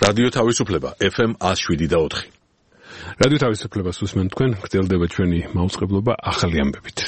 რადიო თავისუფლება FM 107.4. რადიო თავისუფლებას უსმენთ თქვენ, გრძელდება ჩვენი მაუწყებლობა ახალი ამბებით.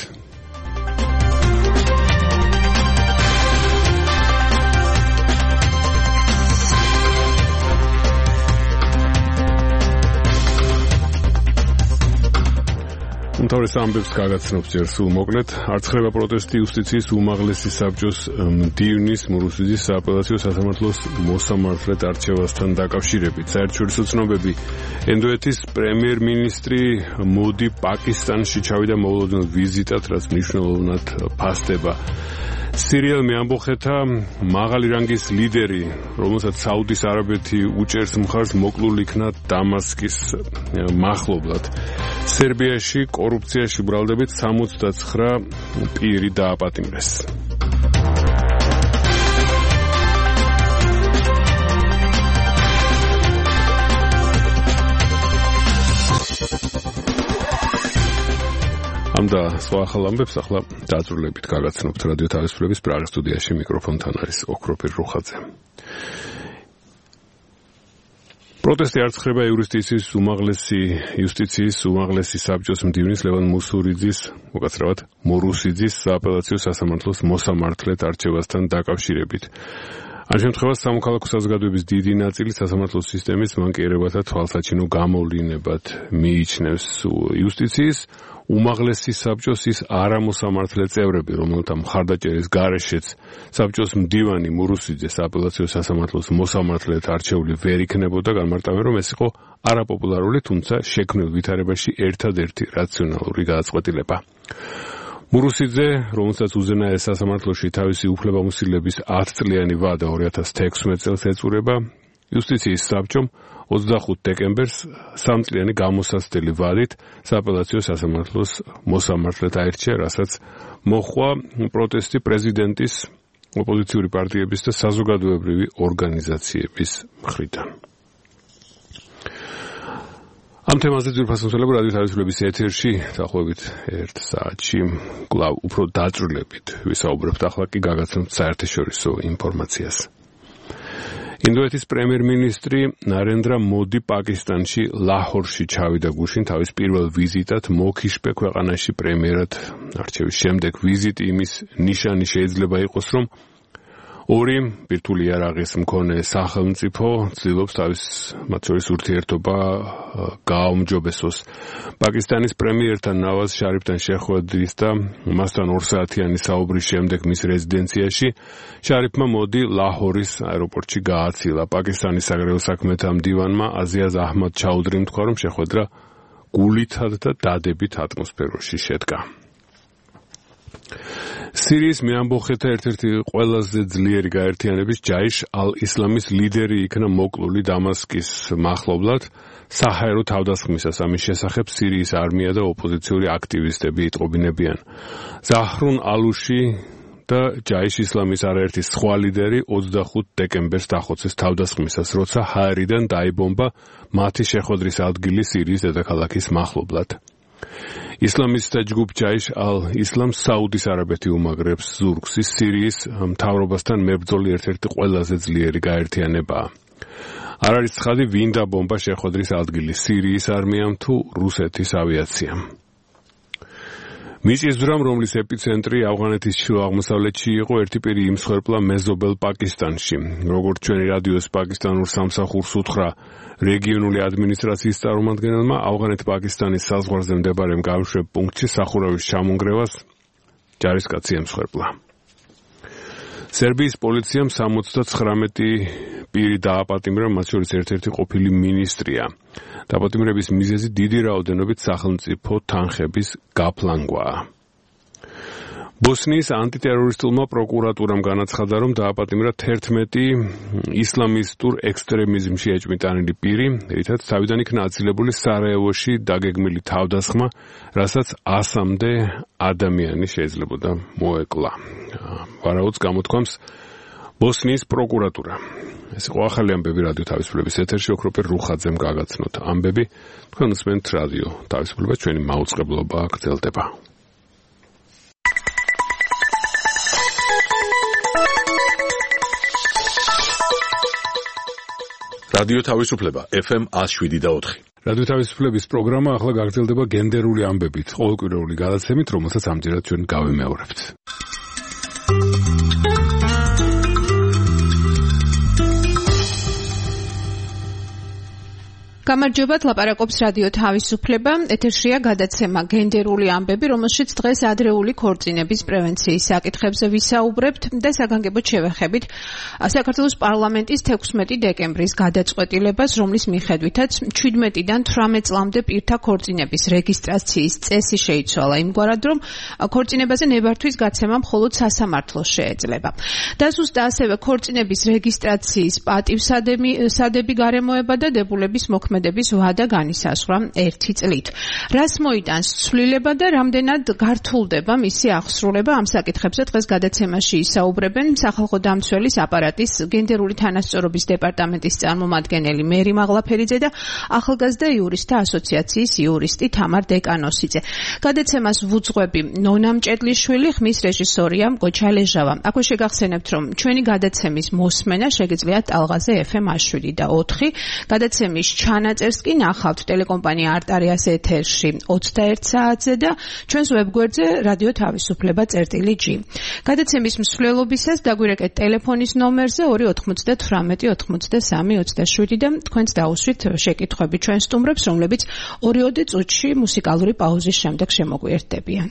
უმთავრეს ამბებს გაგაცნობს ჯერ სულ მოკლედ. არ ცხრება პროტესტი იუსტიციის უმაღლესი საბჭოს მდივნის მურუსიძის სააპელაციო სასამართლოს მოსამართლედ არჩევასთან დაკავშირებით. საერთაშორისო ცნობები ინდოეთის პრემიერ-მინისტრი მოდი პაკისტანში ჩავიდა მოულოდნელ ვიზიტად, რაც მნიშვნელოვნად ფასდება. სირიელ მეამბოხეთა მაღალი რანგის ლიდერი, რომელსაც საუდის არაბეთი უჭერს მხარს, მოკლულ იქნა დამასკის მახლობლად. სერბიაში კორუფციაში ბრალდებით 69 პირი დააპატიმრეს. და სხვა ახალ ამბებს ახლა დაძრულებით გაგაცნობთ რადიო თავისუფლების პრაღის სტუდიაში. მიკროფონთან არის ოქროფირ რუხაძე. პროტესტი არ ცხრება იუსტიციის უმაღლესი საბჭოს მდივნის ლევან მურუსიძის სააპელაციო სასამართლოს მოსამართლედ არჩევასთან დაკავშირებით. ამ შემთხვევაში სამოქალაქო საზოგადოების დიდი ნაწილი სასამართლოს სისტემის მანკიერებათა თვალსაჩინო გამოვლინებად მიიჩნევს. იუსტიციის უმაღლესი საბჭოს ის არამოსამართლე წევრები, რომელთა მხარდაჭერის გარეშეც საბჭოს მდივანი მურუსიძე სააპელაციო სასამართლოს მოსამართლედ არჩეული ვერ იქნებოდა, განმარტავენ, რომ ეს იყო არაპოპულარული, თუმცა შექმნილ ვითარებაში ერთადერთი რაციონალური გადაწყვეტილება. მურუსიძე, რომელსაც უზენაეს სასამართლოში თავისი უფლებამოსილების 10 წლიანი ვადა 2016 წელს ეწურება, იუსტიციის საბჭომ 25 დეკემბერს 3 წლიანი გამოსაცდელი ვადით სააპელაციო სასამართლოს მოსამართლედ აირჩია, რასაც მოჰყვა პროტესტი პრეზიდენტის, ოპოზიციური პარტიების და საზოგადოებრივი ორგანიზაციების მხრიდან. ამ თემაზე ძვირფასმოსავლები რადიო თავისუფლების ეთერში დაახლოებით 1 საათში კვლავ უფრო დაძრულებით ვისაუბრებთ. ახლა კი გაგაცნობთ საერთაშორისო ინფორმაციას. ინდოეთის პრემიერ-მინისტრი ნარენდრა მოდი პაკისტანში ლაჰორში ჩავიდა გუშინ თავის პირველ ვიზიტად მოქიშპე ქვეყანაში პრემიერად არჩევის შემდეგ. ვიზიტი იმის ნიშანი შეიძლება იყოს, რომ ორი ბირთვული იარაღის მქონე სახელმწიფო ცდილობს თავის მათ შორის ურთიერთობა გააუმჯობესოს. პაკისტანის პრემიერთან ნავაზ შარიფთან შეხვედრის და მასთან 2 საათიანი საუბრის შემდეგ მის რეზიდენციაში შარიფმა მოდი ლაჰორის აეროპორტში გააცილა. პაკისტანის საგარეო საქმეთა მდივანმა აზიაზ აჰმად ჩაუდრიმ თქვა, რომ შეხვედრა გულითად და დადებით ატმოსფეროში შედგა. სირიის მეამბოხეთა ერთ-ერთი ყველაზე ძლიერი გაერთიანების ჯაიშ ალ-ისლამის ლიდერი იქნა მოკლული დამასკის მახლობლად საჰაერო თავდასხმისას. ამის შესახებ სირიის არმია და ოპოზიციური აქტივისტები იტყობინებიან. ზაჰრუნ ალუში და ჯაიშ ისლამის არაერთი სხვა ლიდერი 25 დეკემბერს დახოცეს თავდასხმისას, როცა ჰაერიდან დაიბომბა მათი შეხვედრის ადგილი სირიის დედაქალაქის მახლობლად. ისლამისტთა ჯგუფ ჯაიშ ალ-ისლამს საუდის არაბეთი უმაგრებს ზურგს. ის სირიის მთავრობასთან მებრძოლი ერთ-ერთი ყველაზე ძლიერი გაერთიანებაა. არ არის ცხადი, ვინ დაბომბა შეხვედრის ადგილი, სირიის არმიამ თუ რუსეთის ავიაციამ. მიწისძვრამ, რომლის ეპიცენტრი ავღანეთის შუა-აღმოსავლეთში იყო, ერთი პირი იმსხვერპლა მეზობელ პაკისტანში. როგორც ჩვენი რადიოს პაკისტანურ სამსახურს უთხრა რეგიონული ადმინისტრაციის წარმომადგენელმა, ავღანეთ-პაკისტანის საზღვარზე მდებარე მგავშებ პუნქტში სახურავის ჩამონგრევას ჯარისკაცი ემსხვერპლა. სერბიის პოლიციამ 79 პირი დააპატიმრა, მათ შორის ერთ-ერთი ყოფილი მინისტრია. დაპატიმრების მიზეზი დიდი რაოდენობით სახელმწიფო თანხების გაფლანგვაა. ბოსნიის ანტიტერორისტულმა პროკურატურამ განაცხადა, რომ დააპატიმრა 11 ისლამისტურ ექსტრემიზმში ეჭვმიტანილი პირი, რითაც თავიდან იქნა აცილებული სარაევოში დაგეგმილი თავდასხმა, რასაც 100-მდე ადამიანი შეიძლებოდა მოეკლა. ვარაუდს გამოთქვამს ბოსნიის პროკურატურა. ეს იყო ახალი ამბები რადიო თავისუფლების ეთერში. ოქროპერ რუხაძემ გაგაცნოთ ამბები. თქვენ უსმენთ რადიო თავისუფლება, ჩვენი მაუწყებლობა გრძელდება. რადიო თავისუფლება FM 107.4. რადიო თავისუფლების პროგრამა ახლა გაგრძელდება გენდერული ამბებით, ყოველკვირეული გადაცემით, რომელსაც ამჯერად ჩვენ გავიმეორებთ. გამარჯობათ, ლაპარაკობს რადიო თავისუფლება. ეთერშია გადაცემა გენდერული ამბები, რომელშიც დღეს ადრეული ქორწინების პრევენციის საკითხებზე ვისაუბრებთ და საგანგებოდ შევეხებით საქართველოს პარლამენტის 16 დეკემბრის გადაწყვეტილებას, რომლის მიხედვითაც 17-დან 18 წლამდე პირთა ქორწინების რეგისტრაციის წესი შეიცვალა იმგვარად, რომ ქორწინებაზე ნებართვის გაცემა მხოლოდ სასამართლოს შეეძლება. და ზუსტად ასევე ქორწინების რეგისტრაციის პატივსადები გარემოება და დებულების მოქმედების ვადა განისაზღვრა 1 წლით. რას მოიტანს ცვლილება და რამდენად გართულდება მისი აღსრულება, ამ საკითხებზე დღეს გადაცემაში ისაუბრებენ სახალხო დამცველის აპარატის გენდერული თანასწორობის დეპარტამენტის წარმომადგენელი მერი მაღლაფერიძე და ახალგაზრდა იურისტთა ასოციაციის იურისტი თამარ დეკანოსიძე. გადაცემას ვუძღვები ნონა მჭედლიშვილი, ხმის რეჟისორია გოჩა ლეჟავა. აქვე შეგახსენებთ, რომ ჩვენი გადაცემის მოსმენა შეგიძლიათ ტალღაზე FM 107.4. გადაცემის ნაწერს კი ნახავთ ტელეკომპანია არტარიას ეთერში 21 საათზე და ჩვენს ვებგვერდზე რადიო თავისუფლება.g. გადაცემის მსვლელობისას დაგვირეკეთ ტელეფონის ნომერზე 298 83 27 და თქვენც დაუსვით შეკითხვები ჩვენ სტუმრებს, რომლებიც 2 წუთში მუსიკალური პაუზის შემდეგ შემოგვიერთდებიან.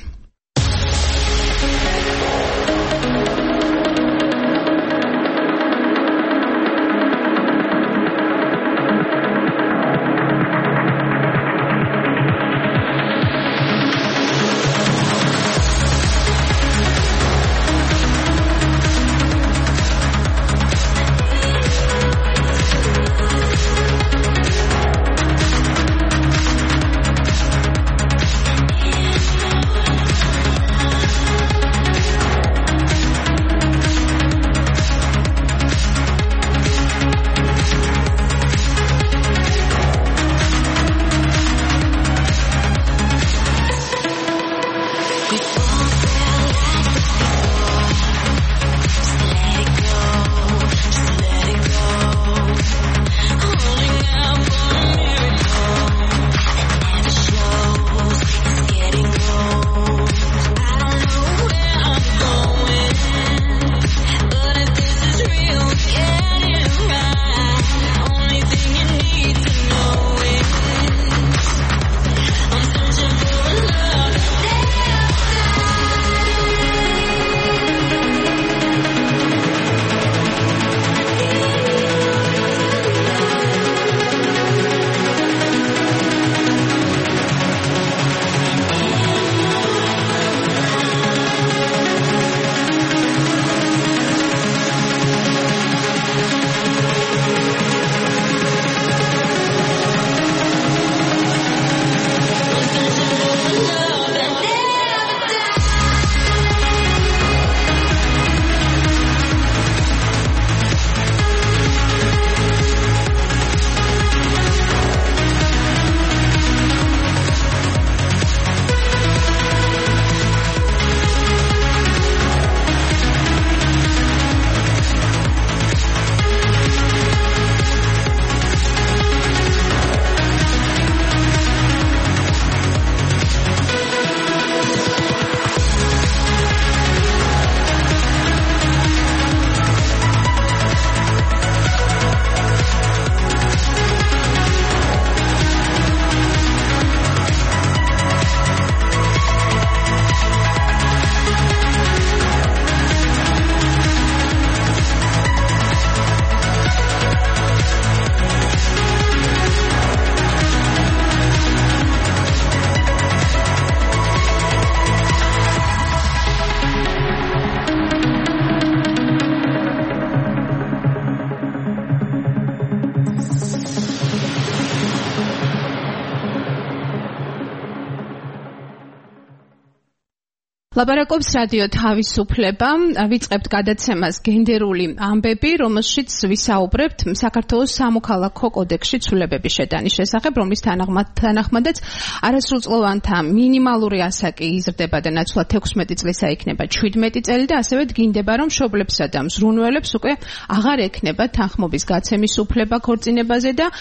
ლაპარაკობს რადიო თავისუფლება, ვიწყებთ გადაცემას გენდერული ამბები, რომელშიც ვისაუბრებთ საქართველოს სამოქალაქო კოდექსში ცვლილებების შეტანის შესახებ, რომლის თანახმადაც არასრულწლოვანთა მინიმალური ასაკი იზრდება და ნაცვლად 16 წლისა იქნება 17 წელი და ასევე დგინდება, რომ მშობლებსა და მზრუნველებს უკვე აღარ ექნება თანხმობის გაცემის უფლება ქორწინებაზე და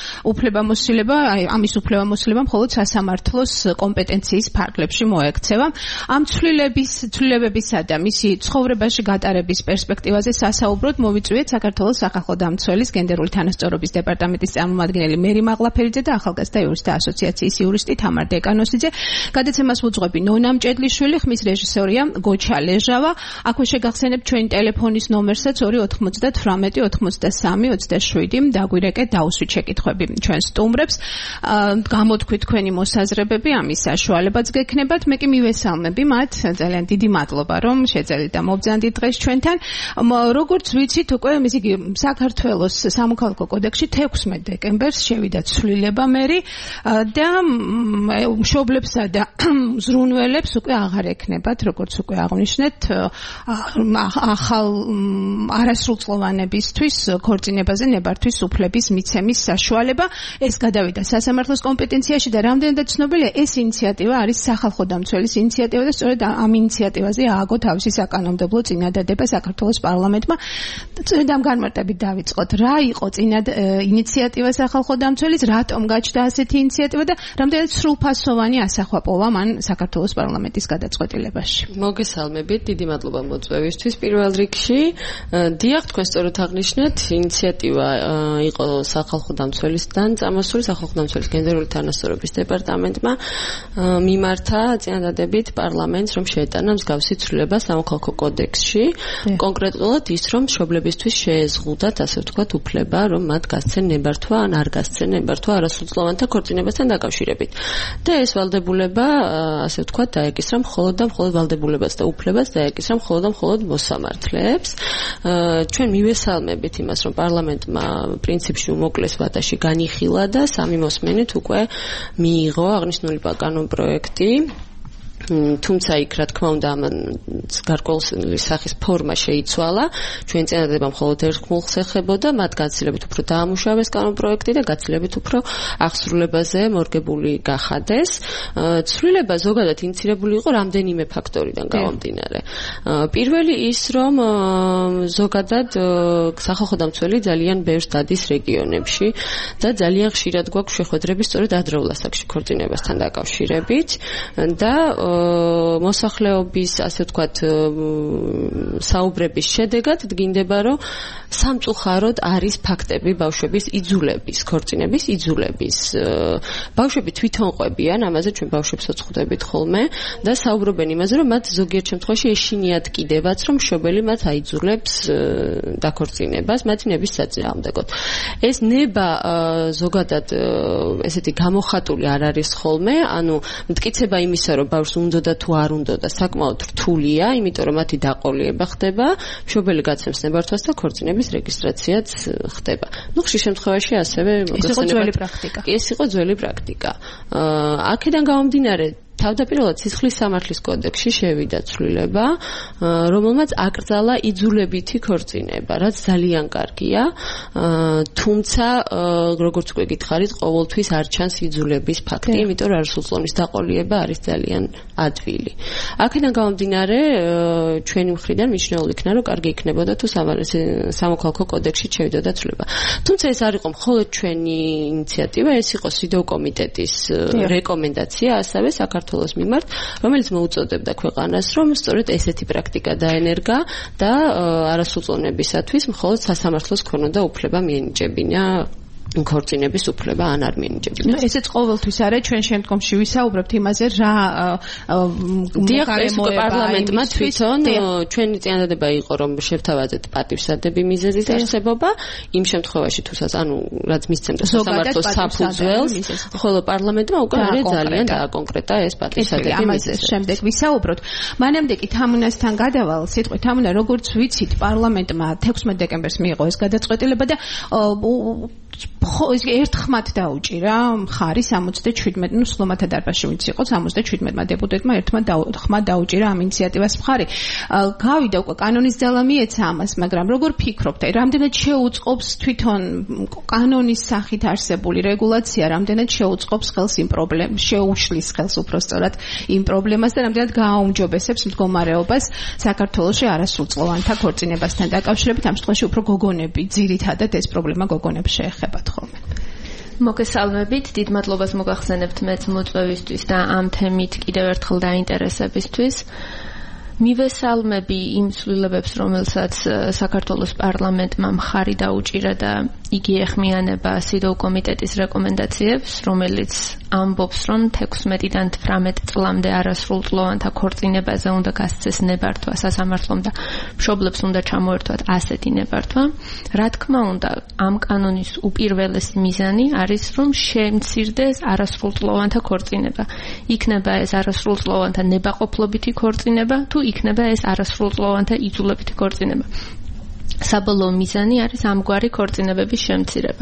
ამის უფლებამოსილება მხოლოდ სასამართლოს კომპეტენციის ფარგლებში მოექცევა. ამ ცვლილებებისა და მისი ცხოვრებაში გატარების პერსპექტივაზე სასაუბროდ მოვიწვიეთ საქართველოს სახალხო დამცველის გენდერული თანასწორობის დეპარტამენტის წარმომადგენელი მერი მაღლაფერიძე და ახალგაზრდა იურისტთა ასოციაციის იურისტი თამარ დეკანოსიძე. გადაცემას უძღვები ნონა მჭედლიშვილი, ხმის რეჟისორია გოჩა ლეჟავა. აქვე შეგახსენებთ ჩვენი ტელეფონის ნომერსაც 298 83 27. დაგვირეკეთ დაუსვით შეკითხვები ჩვენ სტუმრებს. გამოთქვით თქვენი მოსაზრებები, ამის საშუალებაც გექნებათ. მე კი მივესალმები მათ. ძალიან დიდი მადლობა რომ შეძლეთ და მობრძანდით დღეს ჩვენთან. როგორც ვიცით, უკვე საქართველოს სამოქალაქო კოდექსში 16 დეკემბერს შევიდა ცვლილება მერი და მშობლებსა და მზრუნველებს უკვე აღარ ექნებათ, როგორც უკვე აღვნიშნეთ, ახალ არასრულწლოვანებისთვის ქორწინებაზე ნებართვის უფლების მიცემის საშუალება. ეს გადავიდა სასამართლოს კომპეტენციაში და რამდენადაც ცნობილია, ეს ინიციატივა არის სახალხო დამცველის ინიციატივა და სწორედ ამ ინიციატივაზე ააგო თავისი საკანონმდებლო წინადადება საქართველოს პარლამენტმა. სწორედ ამ განმარტებით დავიწყოთ, რა იყო ინიციატივა სახალხო დამცველის, რატომ გაჩნდა ასეთი ინიციატივა და რამდენად სრულფასოვანი ასახვა პოვა მან საქართველოს პარლამენტის გადაწყვეტილებაში. მოგესალმებით, დიდი მადლობა მოწვევისთვის. პირველ რიგში, დიახ, თქვენ სწორად აღნიშნეთ, ინიციატივა იყო სახალხო დამცველისგან წამოსული, სახალხო დამცველის გენდერული თანასწორობის დეპარტამენტმა მიმართა წინადადებით პარლამენტს, რომ შეეტანა მსგავსი ცვლილება სამოქალაქო კოდექსში, კონკრეტულად ის, რომ მშობლებისთვის შეეზღუდათ, ასე ვთქვათ, უფლება, რომ მათ გასცენ ნებართვა ან არ გასცენ ნებართვა არასრულწლოვანთა ქორწინებასთან დაკავშირებით. და ეს ვალდებულება, ასე ვთქვათ, დაეკისრა მხოლოდ და მხოლოდ ვალდებულებას და უფლებას დაეკისრა მხოლოდ და მხოლოდ მოსამართლეებს. ჩვენ მივესალმებით იმას, რომ პარლამენტმა პრინციპში უმოკლეს ვადაში განიხილა და სამი მოსმენით უკვე მიიღო აღნიშნული კანონპროექტი. თუმცა იქ რა თქმა უნდა გარკვეული სახის ფორმა შეიცვალა. ჩვენ წინადადება მხოლოდ ერთხმულს ეხებოდა, მათ გაცილებით უფრო დაამუშავეს კანონპროექტი და გაცილებით უფრო აღსრულებაზე მორგებული გახადეს. ცვლილება ზოგადად ინიცირებული იყო რამდენიმე ფაქტორიდან გამომდინარე. პირველი ის, რომ ზოგადად სახალხო დამცველი ძალიან ბევრს დადის რეგიონებში და ძალიან ხშირად გვაქვს შეხვედრები სწორედ ადრეულ ასაკში ქორწინებასთან დაკავშირებით და მოსახლეობის, ასე ვთქვათ, საუბრების შედეგად დგინდება, რომ სამწუხაროდ არის ფაქტები ბავშვების იძულების, ქორწინების იძულების. ბავშვები თვითონ ყვებიან, ამაზე ჩვენ ბავშვებს ვწყვდებით ხოლმე და საუბრობენ იმაზე, რომ მათ ზოგიერთ შემთხვევაში ეშინიათ კიდევაც, რომ მშობელი მათ აიძულებს დაქორწინებას, მათი ნების საწინააღმდეგოდ. ეს ნება ზოგადად ესეთი გამოხატული არ არის ხოლმე, ანუ მტკიცება იმისა, რომ ბავშვს უნდა და თუ არ უნდა და საკმაოდ რთულია, იმიტომ რომ მათი დაყოლიება ხდება, მშობელი გაცემს ნებართვას და ქორწინების რეგისტრაციაც ხდება. ხშირ შემთხვევაში ასევე ეს იყო ძველი პრაქტიკა. აქედან გამომდინარე თავდაპირველად სისხლის სამართლის კოდექსში შევიდა ცვლილება, რომელმაც აკრძალა იძულებითი ქორწინება, რაც ძალიან კარგია, თუმცა როგორც უკვე გითხარით, ყოველთვის არ ჩანს იძულების ფაქტი, იმიტომ რომ არასრულწლოვანის დაყოლიება არის ძალიან ადვილი. აქედან გამომდინარე, ჩვენი მხრიდან მიჩნეულ იქნა, რომ კარგი იქნებოდა თუ სამოქალაქო კოდექსში შევიდოდა ცვლილება. თუმცა ეს არ იყო მხოლოდ ჩვენი ინიციატივა, ეს იყო სიდო კომიტეტის რეკომენდაცია, ასევე საქართველოს მიმართ, რომელიც მოუწოდებდა ქვეყანას, რომ სწორედ ესეთი პრაქტიკა დაენერგა და არასრულწლოვნებისათვის მხოლოდ სასამართლოს ქონოდა უფლება მიენიჭებინა ქორწინების უფლება ან არ მიენიჭებინა. ესეც ყოველთვის არის, ჩვენ შემდგომში ვისაუბრებთ იმაზე, რა პარლამენტმა თვითონ ჩვენი წინადადება იყო, რომ შევთავაზეთ პატივსადები მიზეზის არსებობა, იმ შემთხვევაში თუსაც, ანუ რაც მისცემდა სასამართლოს საფუძველს, ხოლო პარლამენტმა უკვე ძალიან დააკონკრეტა ეს პატივსადები მიზეზი. ამაზე შემდეგ ვისაუბროთ. მანამდე კი თამუნასთან გადავალ, სიტყვით თამუნა, როგორც ვიცით, პარლამენტმა 16 დეკემბერს მიიღო ეს გადაწყვეტილება და ერთხმად დაუჭირა მხარი 77, ნუ სლომათა დარბაზში ვინც იყო 77-მა დეპუტატმა ერთხმად დაუჭირა ამ ინიციატივას მხარი. გავიდა უკვე კანონის ძალა მიეცა ამას, მაგრამ როგორ ფიქრობთ, რამდენად შეუწყობს თვითონ კანონის სახით არსებული რეგულაცია, რამდენად შეუწყობს ხელს იმ პრობლემას, შეუშლის ხელს უпростоრად იმ პრობლემას და რამდენად გააუმჯობესებს მდგომარეობას საქართველოში არასრულწლოვანთა ქორწინებასთან დაკავშირებით, ამ შემთხვევაში უფრო გოგონები, ძირითადად ეს პრობლემა გოგონებს შეეხებათ ხოლმე. მოგესალმებით, დიდ მადლობას მოგახსენებთ მეც მოწვევისთვის და ამ თემით კიდევ ერთხელ დაინტერესებისთვის. მივესალმები იმ ცვლილებებს, რომელსაც საქართველოს პარლამენტმა მხარი დაუჭირა და იგი ეხმიანება სიდოუ კომიტეტის რეკომენდაციებს, რომელიც ამბობს, რომ 16-დან 18 წლამდე არასრულწლოვანთა ქორწინებაზე უნდა გასცეს ნებართვა სასამართლომ და მშობლებს უნდა ჩამოერთვათ ასეთი ნებართვა. რა თქმა უნდა, ამ კანონის უპირველესი მიზანი არის, რომ შემცირდეს არასრულწლოვანთა ქორწინება. იქნება ეს არასრულწლოვანთა ნებაყოფლობითი ქორწინება, თუ იქნება ეს არასრულწლოვანთა იძულებითი ქორწინება. საბოლოო მიზანი არის ამგვარი ქორწინებების შემცირება.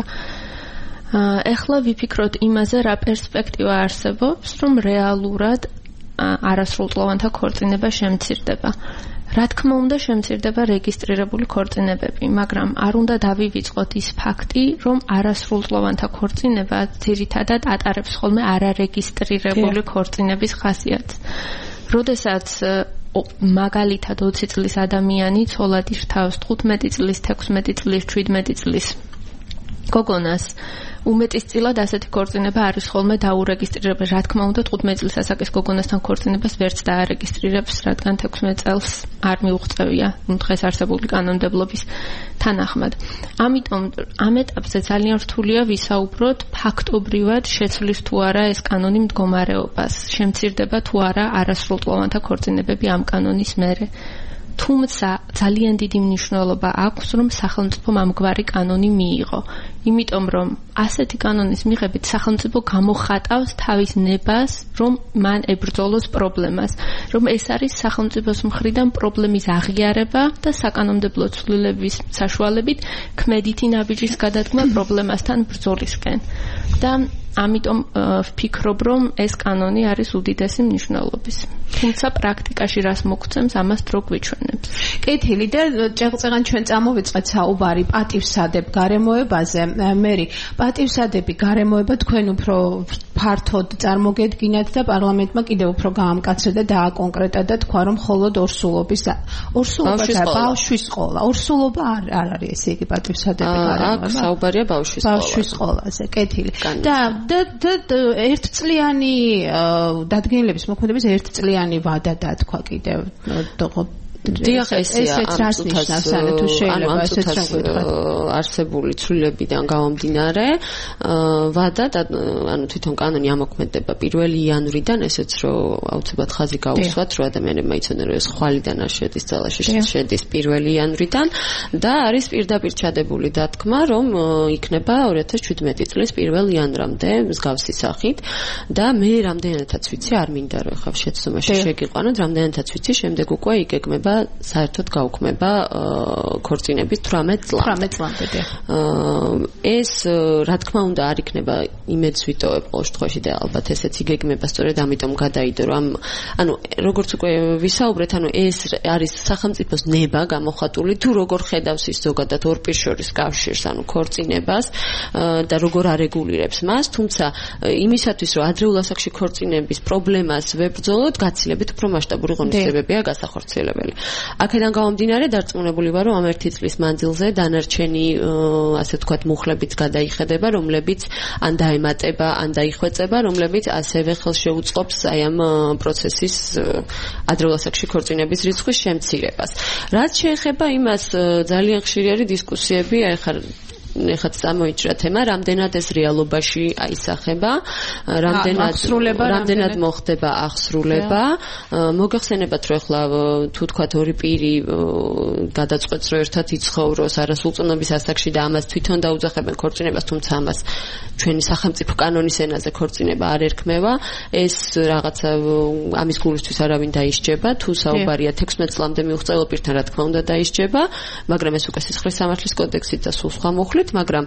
ეხლა ვიფიქროთ იმაზე, რა პერსპექტივა არსებობს, რომ რეალურად არასრულწლოვანთა ქორწინება შემცირდება. რა თქმა უნდა, შემცირდება რეგისტრირებული ქორწინებები, მაგრამ არ უნდა დავივიწყოთ ის ფაქტი, რომ არასრულწლოვანთა ქორწინება ძირითადად ატარებს ხოლმე არარეგისტრირებული ქორწინების ხასიათს. როდესაც მაგალითად 20 წლის ადამიანი ცოლად ირთავს 15 წლის, 16 წლის, 17 წლის გოგონას, უმეტესწილად ასეთი ქორწინება არის ხოლმე დაურეგისტრირებული. რა თქმა უნდა, 15 წლის ასაკის გოგონასთან ქორწინებას ვერც დაარეგისტრირებს, რადგან 16 წელს არ მიუღწევია დღეს არსებული კანონმდებლობის თანახმად. ამიტომ ამ ეტაპზე ძალიან რთულია ვისაუბროთ ფაქტობრივად შეცვლის თუ არა ეს კანონი მდგომარეობას, შემცირდება თუ არა არასრულწლოვანთა ქორწინებები ამ კანონის მერე. თუმცა ძალიან დიდი მნიშვნელობა აქვს, რომ სახელმწიფომ ამგვარი კანონი მიიღო. იმიტომ რომ ასეთი კანონის მიღებით სახელმწიფო გამოხატავს თავის ნებას, რომ მან ებრძოლოს პრობლემას, რომ ეს არის სახელმწიფოს მხრიდან პრობლემის აღიარება და საკანონმდებლო ცვლილების საშუალებით ქმედითი ნაბიჯის გადადგმა პრობლემასთან ბრძოლისკენ. და ამიტომ ვფიქრობ, რომ ეს კანონი არის უდიდესი მნიშვნელობის. თუმცა პრაქტიკაში რას მოგცემს, ამას დრო გვიჩვენებს. კეთილი და ჭეღწეღან ჩვენ წამოვიწყეთ საუბარი პატივსადებ გარემოებაზე. მერი, პატივსადები გარემოება თქვენ უფრო ფართოდ წარმოგედგინათ და პარლამენტმა კიდევ უფრო გაამკაცრა და დააკონკრეტა და თქვა, რომ მხოლოდ ორსულობის ბავშვის ყოლა. ორსულობა არ არის ესე იგი პატივსადები გარემოება. აქ საუბარია ბავშვის ყოლაზე. კეთილი. და ერთწლიანი დადგენილების მოქმედების ერთწლიანი ვადა დათქვა კიდევ დიახ, ესეა ამ წუთას არსებული ცვლილებიდან გამომდინარე ვადა და ანუ თვითონ კანონი ამოქმედება 1 იანვრიდან, ესეც რომ აუცილებლად ხაზი გაუსვათ, რომ ადამიანებმა იცოდნენ, რომ ეს ხვალიდან არ შედის ძალაში, შედის 1 იანვრიდან და არის პირდაპირ ჩადებული დათქმა, რომ იქნება 2017 წლის 1 იანვრამდე მსგავსი სახით და მე რამდენადაც ვიცი, არ მინდა რომ ხავ შეცდომაში შეგიყვანოთ, რამდენადაც ვიცი, შემდეგ უკვე იგეგმება საერთოდ გაუქმება ქორწინების 18 წლამდე. ეს რა თქმა უნდა არ იქნება იმედს ვიტოვებ ყოველ შემთხვევაში და ალბათ ესეც იგეგმება სწორედ ამიტომ გადაიდო რომ ანუ როგორც უკვე ვისაუბრეთ, ანუ ეს არის სახელმწიფოს ნება გამოხატული თუ როგორ ხედავს ის ზოგადად ორ პირ შორის კავშირს, ანუ ქორწინებას და როგორ არეგულირებს მას, თუმცა იმისათვის რომ ადრეულ ასაკში ქორწინების პრობლემას ვებრძოლოთ, გაცილებით უფრო მასშტაბური ღონისძიებებია გასახორციელებელი. აქედან გამომდინარე დარწმუნებული ვარ, რომ ამ 1 წლის მანძილზე დანარჩენი ასე ვთქვათ მუხლებიც გადაიხედება, რომლებიც ან დაემატება, ან დაიხვეწება, რომლებიც ასევე ხელს შეუწყობს აი ამ პროცესის ადრეულ ასაკში ქორწინების რიცხვის შემცირებას. რაც შეეხება იმას, ძალიან ხშირი არის დისკუსიები, აი ხარ ეხლა წამოიჭრა თემა, რამდენად ეს რეალობაში აისახება, რამდენად მოხდება აღსრულება. მოგახსენებათ, რომ ეხლა თუ თქვათ ორი პირი გადაწყვეტს, რომ ერთად იცხოვროს არასრულწლოვნების ასაკში და ამას თვითონ დაუძახებენ ქორწინებას, თუმცა ამას ჩვენი სახელმწიფო კანონის ენაზე ქორწინება არ ერქმევა, ეს რაღაცა ამის გულისთვის არავინ დაისჯება, თუ საუბარია 16 წლამდე მიუღწეულ პირთან, რა თქმა უნდა დაისჯება, მაგრამ ეს უკვე სისხლის სამართლის კოდექსით და სულ სხვა მუხლით, მაგრამ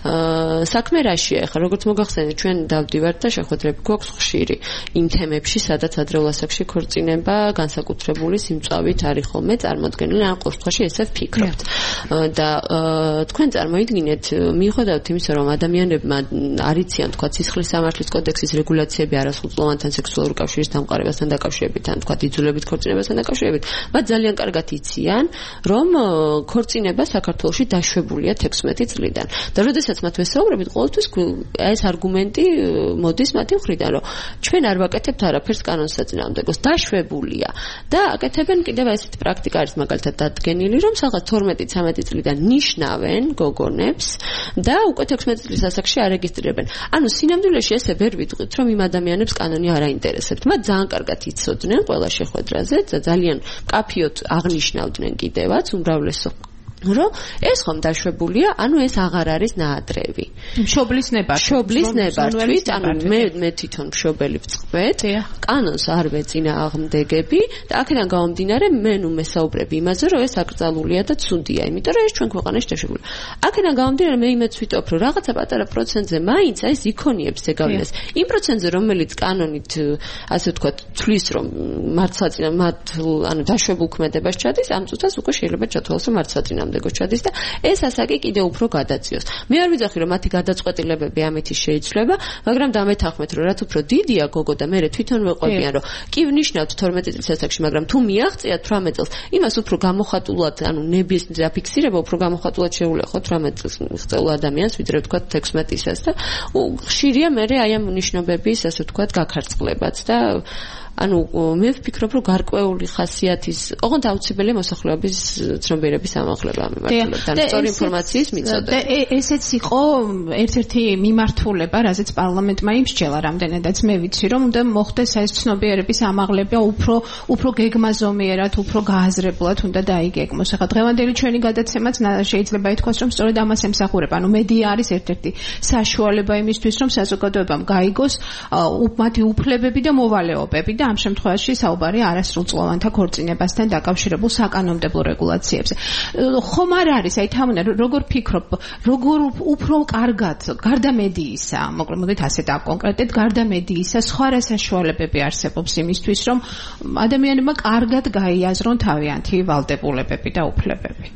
საქმე რაშია ახლა როგორც მოგახსენეთ ჩვენ დავდივართ და შეხვედრები გვაქვს ხშირი იმ თემებში სადაც ადრეულ ასაკში ქორწინება განსაკუთრებული სიმწავით არის ხოლმე წარმოდგენილი ან ყოველ შემთხვევაში ესე ვფიქრობთ და თქვენ წარმოიდგინეთ მიუხედავად იმისა რომ ადამიანებმა არიციან თქვა სისხლის სამართლის კოდექსის რეგულაციები არასრულწლოვანთან სექსუალური კავშირის დამყარებასთან დაკავშირებით ან თქვა იძულებით ქორწინებასთან დაკავშირებით მათ ძალიან კარგად იციან რომ ქორწინება საქართველოში დაშვებულია 16 წლიდან და როდესაც მათ ვესაუბრებით ყოველთვის ეს არგუმენტი მოდის მათი მხრიდან რომ ჩვენ არ ვაკეთებთ არაფერს კანონს საწინააღმდეგოს დაშვებულია და აკეთებენ კიდევ ესეთი პრაქტიკა არის მაგალითად დადგენილი რომ რაღაც 12-13 წლიდან ნიშნავენ გოგონებს და უკვე 16 წლის ასაკში არეგისტრირებენ ანუ სინამდვილეში ესე ვერ ვიტყვით რომ იმ ადამიანებს კანონი არ აინტერესებთ მათ ძალიან კარგად იცოდნენ ყველა შეხვედრაზე და ძალიან კაფიოთ აღნიშნავდნენ კიდევაც უმრავლესო რომ ეს ხომ დაშვებულია, ანუ ეს აღარ არის ნაადრევი. მშობლის ნებართვით, ანუ მე თვითონ მშობელი ვწყვეთ, კანონს არ ვეწინააღმდეგები და აქედან გამომდინარე მე მესაუბრები იმაზე, რომ ეს აკრძალულია და ცუდია, იმიტომ რომ ეს ჩვენ ქვეყანაში დაშვებულია. აქედან გამომდინარე მე იმედს ვიტყობ, რომ რაღაცა პატარა პროცენტზე მაინც ეს იქონიებს ზეგავლენას. იმ პროცენტზე, რომელიც კანონით, ასე ვთქვათ, თვლის, რომ მართლაც ანუ დაშვებულ ქმედებას ჩადის, ამ წუთას უკვე შეიძლება ჩათვალოს, რომ მართლაც ჩადის და ეს ასაკი კიდე უფრო გადაწიოს. მე არ ვიძახი რომ მათი გადაწყვეტილებები ამით შეიცვლება, მაგრამ დამეთანხმეთ რომ რაც უფრო დიდია გოგო და მე თვითონ ვეყვებიან რომ კი ვნიშნავთ 12 წლის ასაკში, მაგრამ თუ მიაღწიათ 18 წელს, იმას უფრო გამოხატულად, ანუ ნების დაფიქსირება უფრო გამოხატულად შეუძლია ხო 18 წელს წელო ადამიანს, ვიდრე ვთქვათ 16-ის და ხშირია მე აი ამ ნიშნობების ასე ვთქვათ გაქარწყლებაც და ანუ მე ვფიქრობ რომ გარკვეული ხასიათის ოღონდ აუცილებელია მოსახლეობის ცნობიერების ამაღლება მიმართულებით და სწორი ინფორმაციის მიწოდება. და ესეც იყო ერთ-ერთი მიმართულება, რაზეც პარლამენტმა იმსჯელა რამდენადაც მე ვიცი რომ უნდა მოხდეს ეს ცნობიერების ამაღლება უფრო გეგმაზომიერად, უფრო გააზრებულად უნდა დაიგეგმოს. ახლა დღევანდელი ჩვენი გადაცემაც შეიძლება ითქვას რომ სწორედ ამას ემსახურება. ანუ მედია არის ერთ-ერთი საშუალება იმისთვის რომ საზოგადოებამ გაიგოს მათი უფლებები და მოვალეობები და ამ შემთხვევაში საუბარი არასრულწლოვანთა ქორწინებასთან დაკავშირებულ საკანონმდებლო რეგულაციებზე. ხომ არ არის აი თამუნა როგორ ფიქრობ, როგორ უფრო კარგად გარდა მედიისა, მოგეთ ასე დაკონკრეტეთ, გარდა მედიისა სხვა რა საშუალებები არსებობს იმისთვის, რომ ადამიანებმა კარგად გაიაზრონ თავიანთი ვალდებულებები და უფლებები.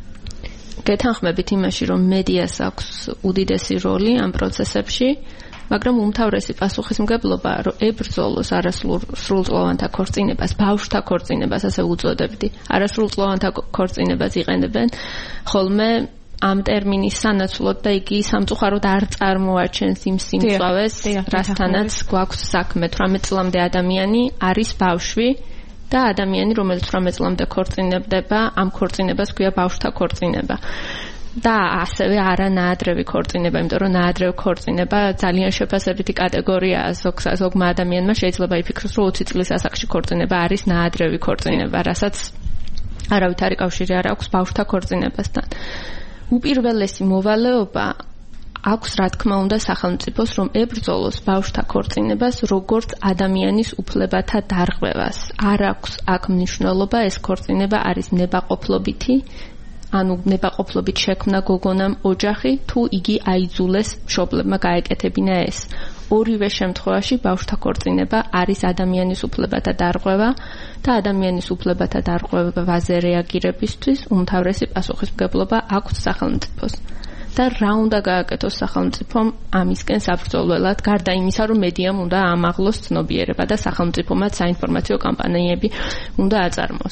გეთანხმებით იმაში, რომ მედიას აქვს უდიდესი როლი ამ პროცესებში, მაგრამ უმთავრესი პასუხისმგებლობა რომ ებრძოლოს არასრულწლოვანთა ქორწინებას, ბავშვთა ქორწინებას ასე უწოდებდი. არასრულწლოვანთა ქორწინებას იყენებენ ხოლმე ამ ტერმინის სანაცვლოდ და იგი სამწუხაროდ არ წარმოაჩენს იმ სიმწვავეს, რასთანაც გვაქვს საქმე. 18 წლამდე ადამიანი არის ბავშვი და ადამიანი, რომელიც 18 წლამდე ქორწინებდება, ამ ქორწინებას ქვია ბავშვთა ქორწინება. და ასევე არანაადრევი ქორწინება, იმიტომ რომ ნაადრევი ქორწინება ძალიან შეფასებითი კატეგორიაა ზოგმა ადამიანმა შეიძლება იფიქროს, რომ 20 წლის ასაკში ქორწინება არის ნაადრევი ქორწინება, რასაც არავით არ კავშირი არ აქვს ბავშვთა ქორწინებასთან. უპირველესი მოვალეობა აქვს რა თქმა უნდა სახელმწიფოს, რომ ებრძოლოს ბავშვთა ქორწინებას როგორც ადამიანის უფლებათა დარღვევას. არ აქვს აქ მნიშვნელობა ეს ქორწინება არის ნებაყოფლობითი ანუ ნებაყოფლობით შექმნა გოგონამ ოჯახი თუ იგი აიძულეს მშობლებმა გაეკეთებინა ეს. ორივე შემთხვევაში ბავშვთა ქორწინება არის ადამიანის უფლებათა დარღვევა და ადამიანის უფლებათა დარღვევაზე რეაგირებისთვის უმთავრესი პასუხისმგებლობა აქვს სახელმწიფოს. და რა უნდა გააკეთოს სახელმწიფომ ამისკენ საბრძოლველად, გარდა იმისა, რომ მედიამ უნდა ამაღლოს ცნობიერება და სახელმწიფომაც საინფორმაციო კამპანიები უნდა აწარმოოს.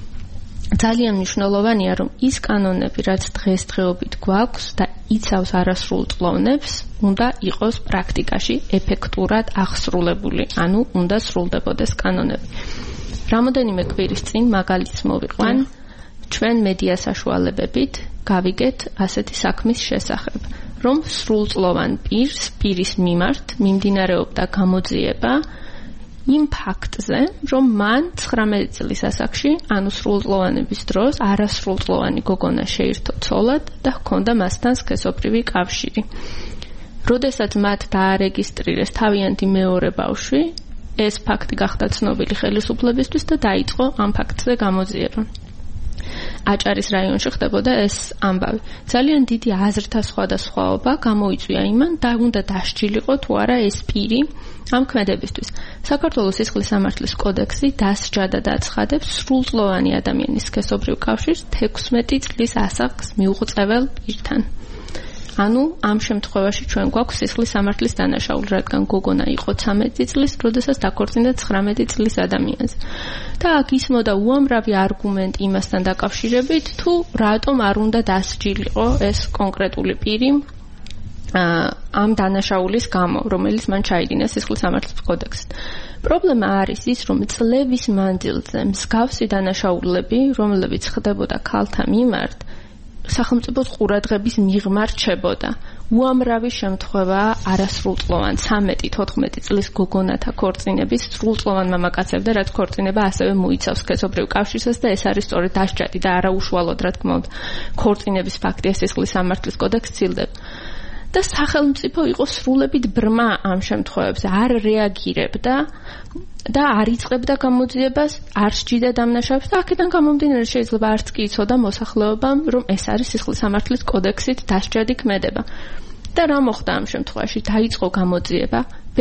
ძალიან მნიშვნელოვანია, რომ ის კანონები, რაც დღესდღეობით გვაქვს და იცავს არასრულწლოვნებს, უნდა იყოს პრაქტიკაში ეფექტურად აღსრულებული, ანუ უნდა სრულდებოდეს კანონები. რამოდენიმე კვირის წინ მაგალითს მოვიყვან, ჩვენ მედია საშუალებებით გავიგეთ ასეთი საქმის შესახებ, რომ სრულწლოვან პირის მიმართ მიმდინარეობდა გამოძიება იმ ფაქტზე, რომ მან 19 წლის ასაკში, ანუ სრულწლოვანების დროს, არასრულწლოვანი გოგონა შეირთო ცოლად და ჰქონდა მასთან სქესობრივი კავშირი. როდესაც მათ დაარეგისტრირეს თავიანთი მეორე ბავშვი, ეს ფაქტი გახდა ცნობილი ხელისუფლებისთვის და დაიწყო ამ ფაქტზე გამოძიება. აჭარის რაიონში ხდებოდა ეს ამბავი. ძალიან დიდი აზრთა სხვადასხვაობა გამოიწვია იმან და უნდა დასჯილიყო თუ არა ეს პირი ამ ქმედებისთვის. საქართველოს სისხლის სამართლის კოდექსი დასჯა და დაცხადებს სრულწლოვანი ადამიანის სქესობრივ კავშირს 16 წლის ასაკს მიუღწეվել პირთან. ანუ ამ შემთხვევაში ჩვენ გვაქვს სისხლის სამართლის დანაშაული, რადგან გოგონა იყო 13 წლის, როდესაც დაქორწინდა 19 წლის ადამიანზე. და აქ ისმოდა უამრავი არგუმენტი იმასთან დაკავშირებით, თუ რატომ არ უნდა დასჯილიყო ეს კონკრეტული პირი ამ დანაშაულის გამო, რომელიც მან ჩაიდინა სისხლის სამართლის კოდექსით. პრობლემა არის ის, რომ წლების მანძილზე მსგავსი დანაშაულები, რომლებიც ხდებოდა ქალთა მიმართ, სახელმწიფოს ყურადღების მიღმა რჩებოდა. უამრავი შემთხვევაა არასრულწლოვან 13-14 წლის გოგონათა ქორწინების სრულწლოვან მამაკაცებდა, რაც ქორწინება ასევე მოიცავს სქესობრივ კავშირსაც და ეს არის სწორედ დასჯადი და არაუშუალოდ, რა თქმა უნდა, ქორწინების ფაქტია სისხლის სამართლის კოდექსი ცილდება. და სახელმწიფო იყო სრულებით ბრმა ამ შემთხვევებზე, არ რეაგირებდა და არ იწყებდა გამოძიებას, არ სჯიდა დამნაშავეს და აქედან გამომდინარე შეიძლება არც კი იცოდა მოსახლეობამ, რომ ეს არის სისხლის სამართლის კოდექსით დასჯადი ქმედება. და რა მოხდა ამ შემთხვევაში? დაიწყო გამოძიება.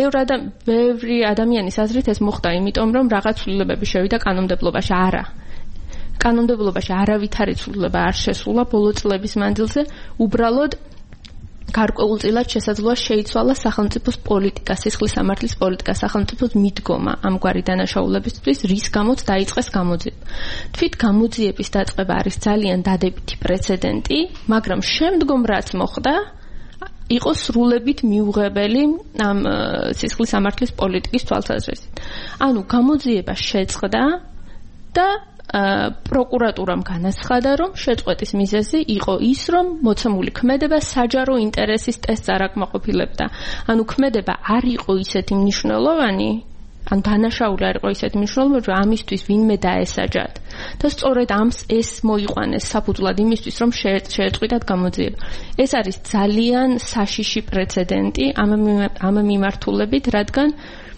ბევრი ადამიანის აზრით ეს მოხდა იმიტომ, რომ რაღაც ცვლილებები შევიდა კანონმდებლობაში. არა. კანონმდებლობაში არავითარი ცვლილება არ შესულა ბოლო წლების მანძილზე, უბრალოდ გარკვეულწილად შესაძლოა შეიცვალა სახელმწიფოს პოლიტიკა, სისხლის სამართლის პოლიტიკა, სახელმწიფოს მიდგომა ამგვარი დანაშაულებისთვის, რის გამოც დაიწყეს გამოძიება. თვით გამოძიების დაწყება არის ძალიან დადებითი პრეცედენტი, მაგრამ შემდგომ რაც მოხდა, იყო სრულებით მიუღებელი ამ სისხლის სამართლის პოლიტიკის თვალსაზრისით. ანუ გამოძიება შეწყდა და პროკურატურამ განაცხადა, რომ შეწყვეტის მიზეზი იყო ის, რომ მოცემული ქმედება საჯარო ინტერესის ტესტს არ აკმაყოფილებდა. ანუ ქმედება არ იყო ისეთი მნიშვნელოვანი, ან დანაშაული არ იყო ისეთი მნიშვნელოვანი, რომ ამისთვის ვინმე დაესაჯათ. და სწორედ ეს მოიყვანეს საფუძვლად იმისთვის, რომ შეეწყვიტათ გამოძიება. ეს არის ძალიან საშიში პრეცედენტი ამ მიმართულებით, რადგან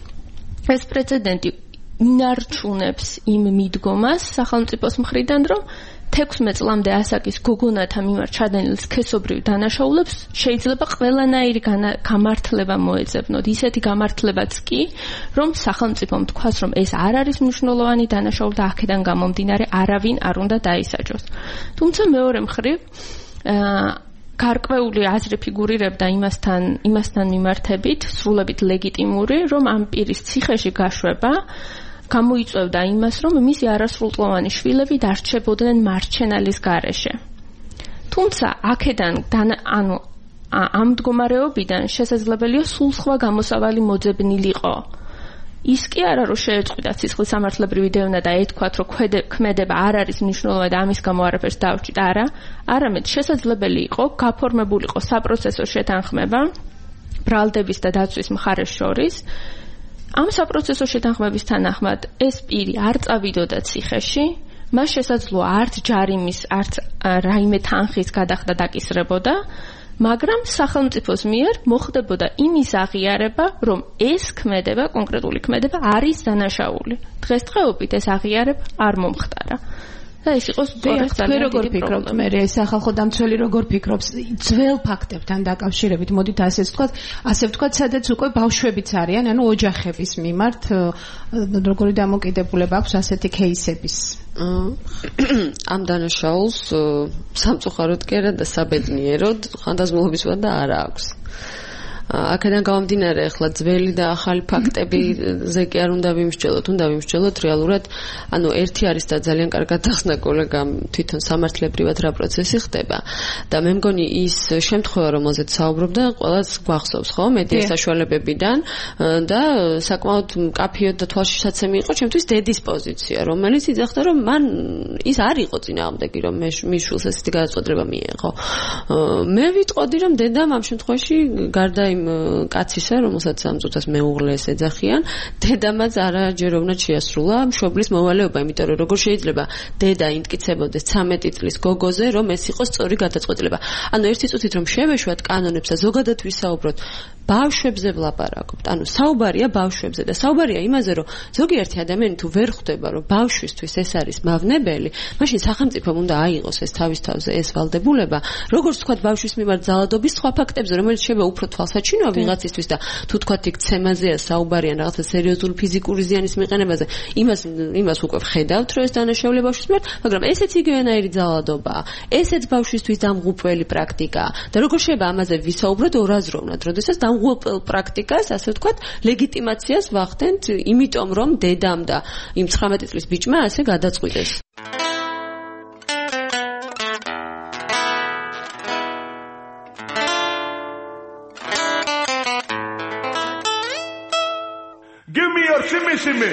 ეს პრეცედენტი ინარჩუნებს იმ მიდგომას სახელმწიფოს მხრიდან, რომ 16 წლამდე ასაკის გოგონათა მიმართ ჩადენილ სქესობრივ დანაშაულებს შეიძლება ყველანაირი გამართლება მოეძებნოთ. ისეთი გამართლებაც კი, რომ სახელმწიფომ თქვას, რომ ეს არ არის მნიშვნელოვანი დანაშაული და აქედან გამომდინარე არავინ არ უნდა დაისაჯოს. თუმცა მეორე მხრივ გარკვეული აზრი ფიგურირებდა იმასთან მიმართებით, სრულებით ლეგიტიმური, რომ ამ პირის ციხეში გაშვება გამოიწვევდა იმას, რომ მისი არასრულწლოვანი შვილები დარჩებოდნენ მარჩენალის გარეშე. თუმცა აქედან ამ მდგომარეობიდან შესაძლებელია სულ სხვა გამოსავალი მოძებნილიყო. ის კი არა, რომ შეეწყვიტათ სისხლის სამართლებრივი დევნა და ეთქვათ, რომ ქმედება არ არის მნიშვნელოვანი და ამის გამო არაფერს დავრჩით. არა, არამედ შესაძლებელი იყო გაფორმებულიყო საპროცესო შეთანხმება ბრალდების და დაცვის მხარეს შორის. ამ საპროცესო შეთანხმების თანახმად ეს პირი არ წავიდოდა ციხეში, მას შესაძლოა არც ჯარიმის, არც რაიმე თანხის გადახდა დაკისრებოდა, მაგრამ სახელმწიფოს მიერ მოხდებოდა იმის აღიარება, რომ ეს ქმედება, კონკრეტული ქმედება არის დანაშაული. დღესდღეობით ეს აღიარება არ მომხდარა. და ეს იყო სწორედ ძალიან დიდი პრობლემა. მე ეს ახალ დამცველი როგორ ფიქრობს ძველ ფაქტებთან დაკავშირებით, მოდით ასე ვთქვათ, სადაც უკვე ბავშვებიც არიან, ანუ ოჯახების მიმართ როგორი დამოკიდებულება აქვს ასეთი кейსების. ამ დანაშაულს სამწუხაროდ კი არა და საბედნიეროდ ხანდაზმულობის ვადა არ აქვს. აქედან გამომდინარე, ახლა ძველი და ახალი ფაქტებზე კი არ უნდა ვიმსჯელოთ, რეალურად, ანუ ერთი არის და ძალიან კარგად ახსნა კოლეგამ, თვითონ სამართლებრივად რა პროცესი ხდება და მე მგონი ის შემთხვევა, რომელზეც საუბრობდა, ყველას გვახსოვს, ხო, მედია საშუალებებიდან და საკმაოდ მკაფიო და თვალშისაცემი იყო ჩემთვის დედის პოზიცია, რომელიც იძახდა, რომ მან ის არ იყო წინააღმდეგი, რომ მის შვილს ესეთი გადაწყვეტილება მიეღო. მე ვიტყოდი, რომ დედამ ამ შემთხვევაში გარდა იმ კაცისა, რომელსაც ამ წუთას მეუღლეს ეძახიან, დედამაც არაჯეროვნად შეასრულა მშობლის მოვალეობა, იმიტომ რომ როგორ შეიძლება დედა იმტკიცებოდეს 13 წლის გოგოზე, რომ ეს იყოს სწორი გადაწყვეტილება. ანუ ერთი წუთით რომ შევეშვათ კანონებს და ზოგადად ვისაუბროთ ბავშვებზე ვლაპარაკობთ. ანუ საუბარია ბავშვებზე და საუბარია იმაზე, რომ ზოგიერთი ადამიანი თუ ვერ ხვდება, რომ ბავშვისთვის ეს არის მავნებელი, მაშინ სახელმწიფომ უნდა აიღოს ეს თავის თავზე ეს ვალდებულება, როგორც თქვა ბავშვის მიმართ ძალადობის სხვა ფაქტებზე, რომელიც შეიძლება უფრო თვალსაჩინოა ვიღაცისთვის და თუ თქვა იქ ცემაზეა საუბარია რაღაცა სერიოზული ფიზიკური ზიანის მიყენებაზე, იმას უკვე ვხედავთ, რომ ეს დანაშაულია ბავშვის მიმართ, მაგრამ ესეც იგივენაირი ძალადობაა. ესეც ბავშვისთვის დამღუპველი პრაქტიკაა და როგორ შეიძლება ამაზე ვისაუბროთ ორაზროვნად, როდესაც დამღუპველ პრაქტიკას, ასე ვთქვათ, ლეგიტიმაციას ვახდენთ, იმიტომ რომ დედამ და იმ 19 წლის ბიჭმა ასე გადაწყვიტეს. Give me your shimmy shimmy.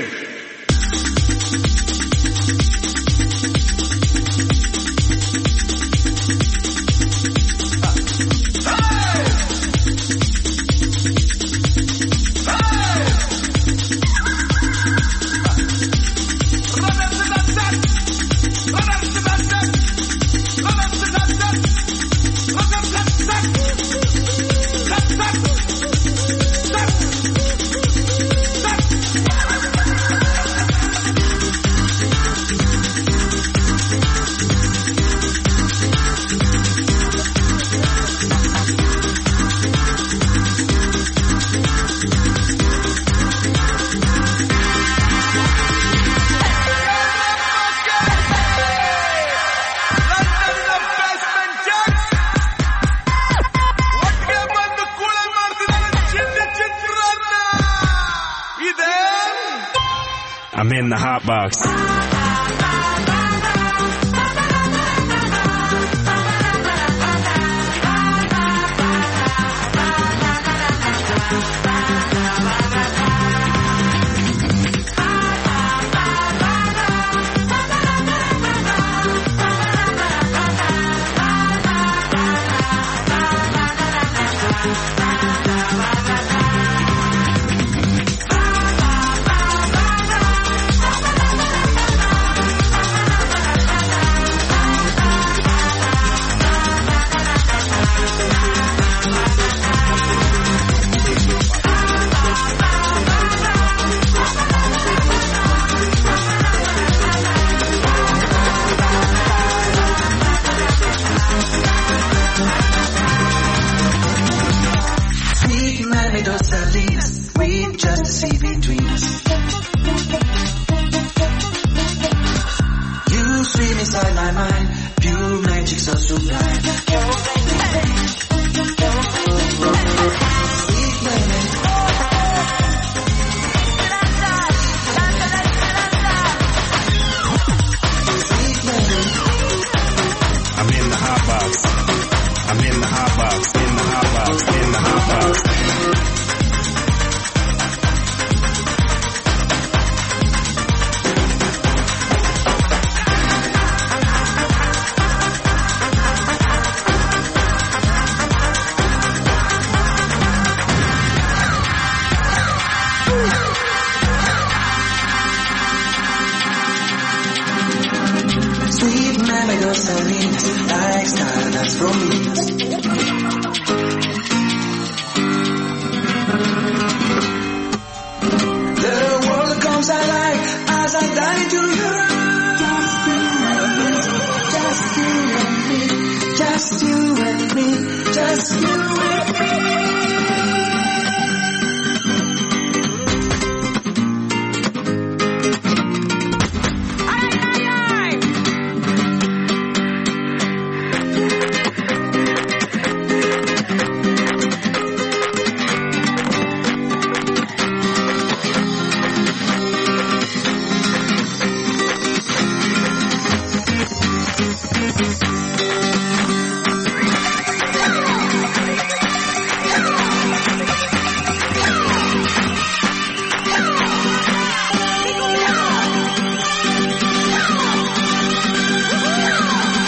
I'm in the hot box.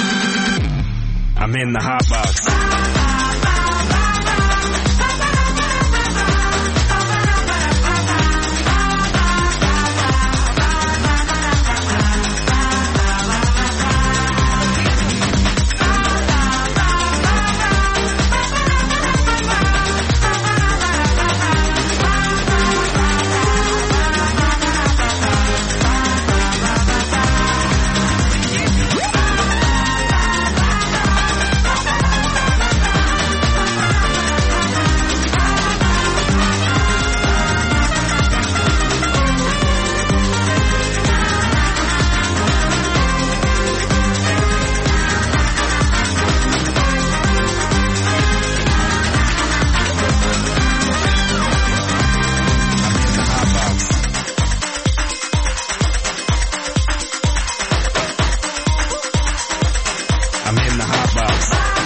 I'm in the hot box. I'm in the hot box.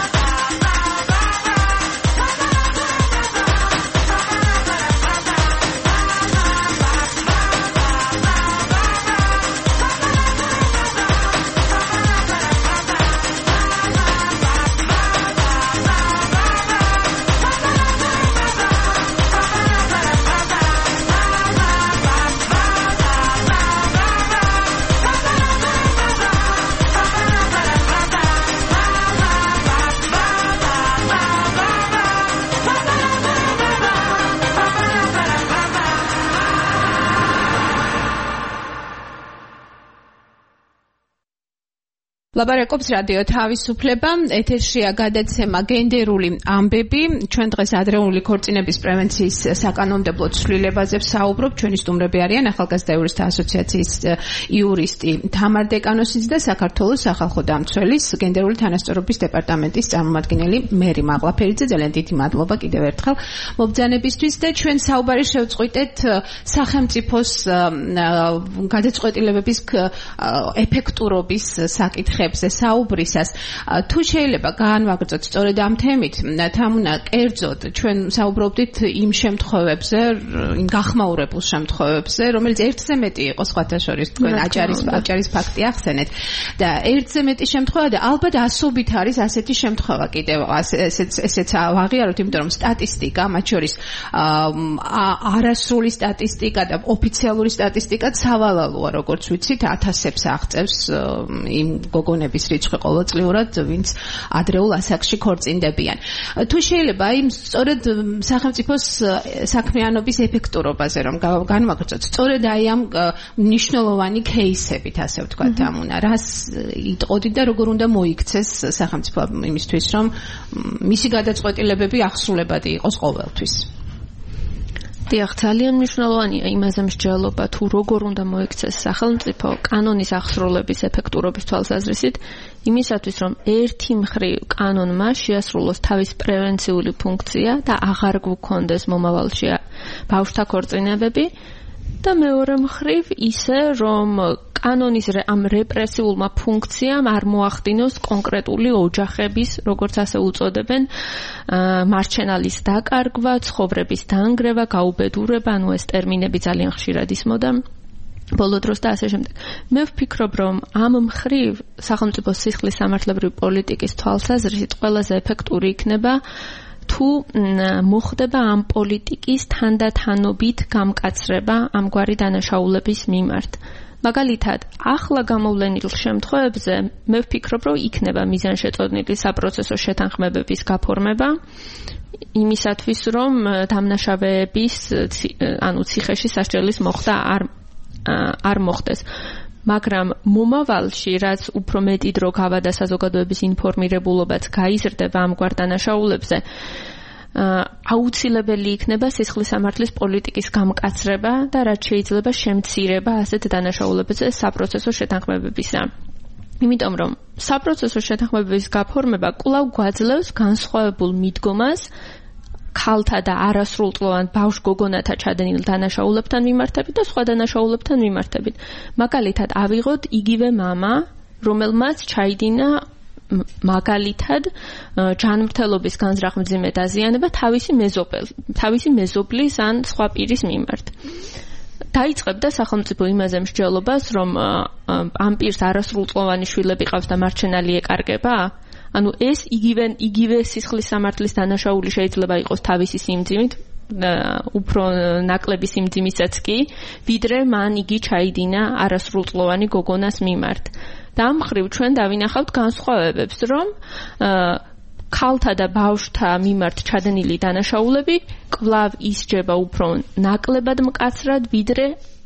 ლაპარაკობს რადიო თავისუფლება, ეთერშია გადაცემა გენდერული ამბები. ჩვენ დღეს ადრეული ქორწინების პრევენციის საკანონმდებლო ცვლილებაზე ვსაუბრობ. ჩვენი სტუმრები არიან ახალგაზრდა იურისტთა ასოციაციის იურისტი თამარ დეკანოსიც და საქართველოს სახალხო დამცველის გენდერული თანასწორობის დეპარტამენტის წარმომადგენელი მერი მაღლაფერიძე. ძალიან დიდი მადლობა კიდევ ერთხელ მობრძანებისთვის და ჩვენ საუბარი შევწყვიტეთ სახელმწიფოს გადაწყვეტილებების ეფექტურობის საკითხებზე საუბრისას. თუ შეიძლება გაანვაგრძოთ სწორედ ამ თემით, თამუნა, კერძოდ ჩვენ საუბრობდით იმ შემთხვევებზე, იმ გახმაურებულ შემთხვევებზე, რომელიც ერთზე მეტი იყო სხვათა შორის, თქვენ აჭარის ფაქტი ახსენეთ და ერთზე მეტი შემთხვევა და ალბათ ასობით არის ასეთი შემთხვევა კიდევ ესეც ვაღიაროთ, იმიტომ რომ სტატისტიკა, მათ შორის არასრული სტატისტიკა და ოფიციალური სტატისტიკა სავალალოა, როგორც ვიცით, ათასებს აღწევს იმ გოგონების რიცხვი ყოველწლიურად, ვინც ადრეულ ასაკში ქორწინდებიან. თუ შეიძლება იმ სწორედ სახელმწიფოს საქმიანობის ეფექტურობაზე რომ განვაგრძოთ, სწორედ აი ამ მნიშვნელოვანი кейსებით, ასე ვთქვათ, ამუნა, რას იტყოდით და როგორ უნდა მოიქცეს სახელმწიფო იმისთვის, რომ მისი გადაწყვეტილებები აღსრულებადი იყოს ყოველთვის. დიახ, ძალიან მნიშვნელოვანია იმაზე მსჯელობა, თუ როგორ უნდა მოიქცეს სახელმწიფო კანონის აღსრულების ეფექტურობის თვალსაზრისით, იმისათვის, რომ ერთი მხრივ კანონმა შეასრულოს თავის პრევენციული ფუნქცია და აღარ გვქონდეს მომავალში ბავშვთა ქორწინებები და მეორე მხრივ ისე, რომ კანონის ამ რეპრესიულმა ფუნქციამ არ მოახდინოს კონკრეტული ოჯახების, როგორც ასე უწოდებენ, მარჩენალის დაკარგვა, ცხოვრების დაანგრევა, გაუბედურება, ანუ ეს ტერმინები ძალიან ხშირად ისმოდა ბოლო დროს და ასე შემდეგ. მე ვფიქრობ, რომ ამ მხრივ სახელმწიფოს სისხლისამართლებრივი პოლიტიკის თვალსაზრისით ყველაზე ეფექტური იქნება თუ მოხდება ამ პოლიტიკის თანდათანობით გამკაცრება ამგვარი დანაშაულების მიმართ. მაგალითად, ახლა გამოვლენილ შემთხვევებზე მე ვფიქრობ, რომ იქნება მიზანშეწონილი საპროცესო შეთანხმებების გაფორმება იმისათვის, რომ დამნაშავეების, ანუ ციხეში სასჯელის მოხდა არ მოხდეს. მაგრამ მომავალში, რაც უფრო მეტი დრო გავადა საზოგადოების ინფორმირებულობაც გაიზრდება ამგვარ დანაშაულებზე, აუცილებელი იქნება სისხლისამართლის პოლიტიკის გამკაცრება და რაც შეიძლება შემცირება ასეთ დანაშაულებებზე საპროცესო შეთანხმებებისა. იმიტომ რომ საპროცესო შეთანხმებების გაფორმება კვლავ გვაძლევს განსხვავებულ მიდგომას ქალთა და არასრულწლოვან ბავშვ გოგონათა ჩადენილ დანაშაულებთან მიმართებით და სხვა დანაშაულებთან მიმართებით. მაგალითად, ავიღოთ იგივე მამა, რომელმაც ჩაიდინა მაგალითად ჯანმრთელობის განზრახმძიმე დაზიანება თავისი მეზობლის ან სხვა პირის მიმართ. დაიწყებდა სახელმწიფო იმაზე მსჯელობას, რომ ამ პირს არასრულწლოვანი შვილები ყავს და მარჩენალი ეკარგება. ანუ ეს იგივე სისხლისამართლის დანაშაული შეიძლება იყოს თავისი სიმძიმით, უფრო ნაკლები სიმძიმისაც კი, ვიდრე მან იგი ჩაიდინა არასრულწლოვანი გოგონას მიმართ. და ამ მხრივ ჩვენ დავინახავთ განსხვავებებს, რომ ქალთა და ბავშვთა მიმართ ჩადენილი დანაშაულები კვლავ ისჯება უფრო ნაკლებად მკაცრად, ვიდრე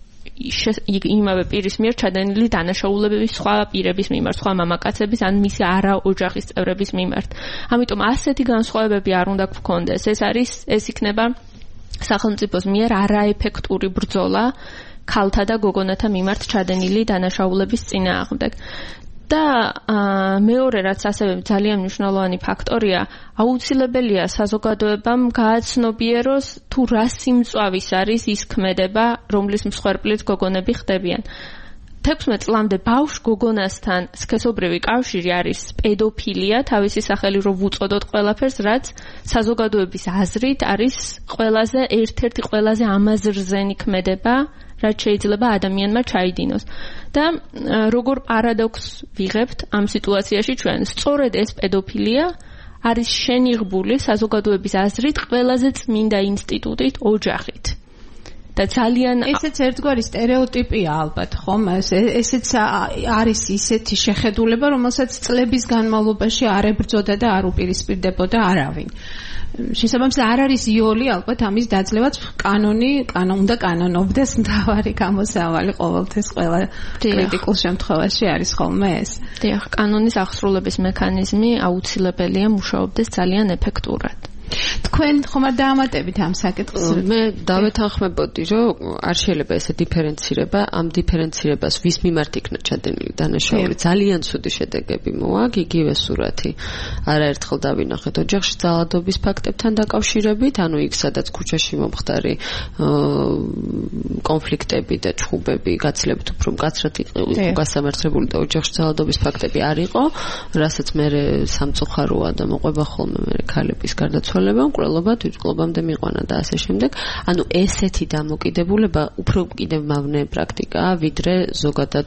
იმავე პირის მიერ ჩადენილი დანაშაულებების სხვა პირების მიმართ, სხვა მამაკაცების ან მისი არა ოჯახის წევრების მიმართ. ამიტომ ასეთი განსხვავებები არ უნდა გვქონდეს. ეს იქნება სახელმწიფოს მიერ არაეფექტური ბრძოლა ქალთა და გოგონათა მიმართ ჩადენილი დანაშაულების წინააღმდეგ. და მეორე რაც ასევე ძალიან მნიშვნელოვანი ფაქტორია, აუცილებელია საზოგადოებამ გააცნობიეროს თუ რა სიმწვავის არის ის ქმედება, რომლის მსხვერპლით გოგონები ხდებიან. 16 წლამდე ბავშვ გოგონასთან სქესობრივი კავშირი არის პედოფილია, თავისი სახელი რო ვუწოდოთ ყველაფერს, რაც საზოგადოების აზრით არის ერთ-ერთი ყველაზე ამაზრზენი ქმედება, რაც შეიძლება ადამიანმა ჩაიდინოს. და როგორ პარადოქსს ვიღებთ ამ სიტუაციაში ჩვენ, სწორედ ეს პედოფილია არის შენიღბული საზოგადოების აზრით ყველაზე წმინდა ინსტიტუტით, ოჯახით. და ძალიან ესეც ერთგვარი სტერეოტიპია ალბათ, ხომ? ესეც არის ისეთი შეხედულება, რომელსაც წლების განმავლობაში არ ებრძოდა და არ უპირისპირდებოდა არავინ. შესაბამისად არ არის იოლი ალბათ ამის დაძლევაც კანონი უნდა კანონობდეს მთავარი გამოსავალი ყოველთვის ყველა კრიტიკულ შემთხვევაში არის ხოლმე ეს. დიახ, კანონის აღსრულების მექანიზმი აუცილებელია მუშაობდეს ძალიან ეფექტურად. თქვენ ხომ არ დაამატებით ამ საკითხს? მე დავეთანხმებოდი, რომ არ შეიძლება ესე დიფერენცირება, ამ დიფერენცირებას ვის მიმართ იქნა ჩადენილი დანაშაული. ძალიან ცუდი შედეგები მოაქვს, იგივე სურათი. არაერთხელ დავინახეთ ოჯახში ძალადობის ფაქტებთან დაკავშირებით, ანუ იქ სადაც ქუჩაში მომხდარი კონფლიქტები და ჩხუბები გაცილებით უფრო მკაცრად იყო გასამართლებული და ოჯახში ძალადობის ფაქტები არ იყო, რასაც მე სამწუხაროა და მოყვება ხოლმე მე ქალების გარდაცვალება მკვლელობა თვითმკვლელობამდე მიყვანა და ასე შემდეგ. ანუ ესეთი დამოკიდებულება უფრო კიდევ მავნე პრაქტიკაა, ვიდრე ზოგადად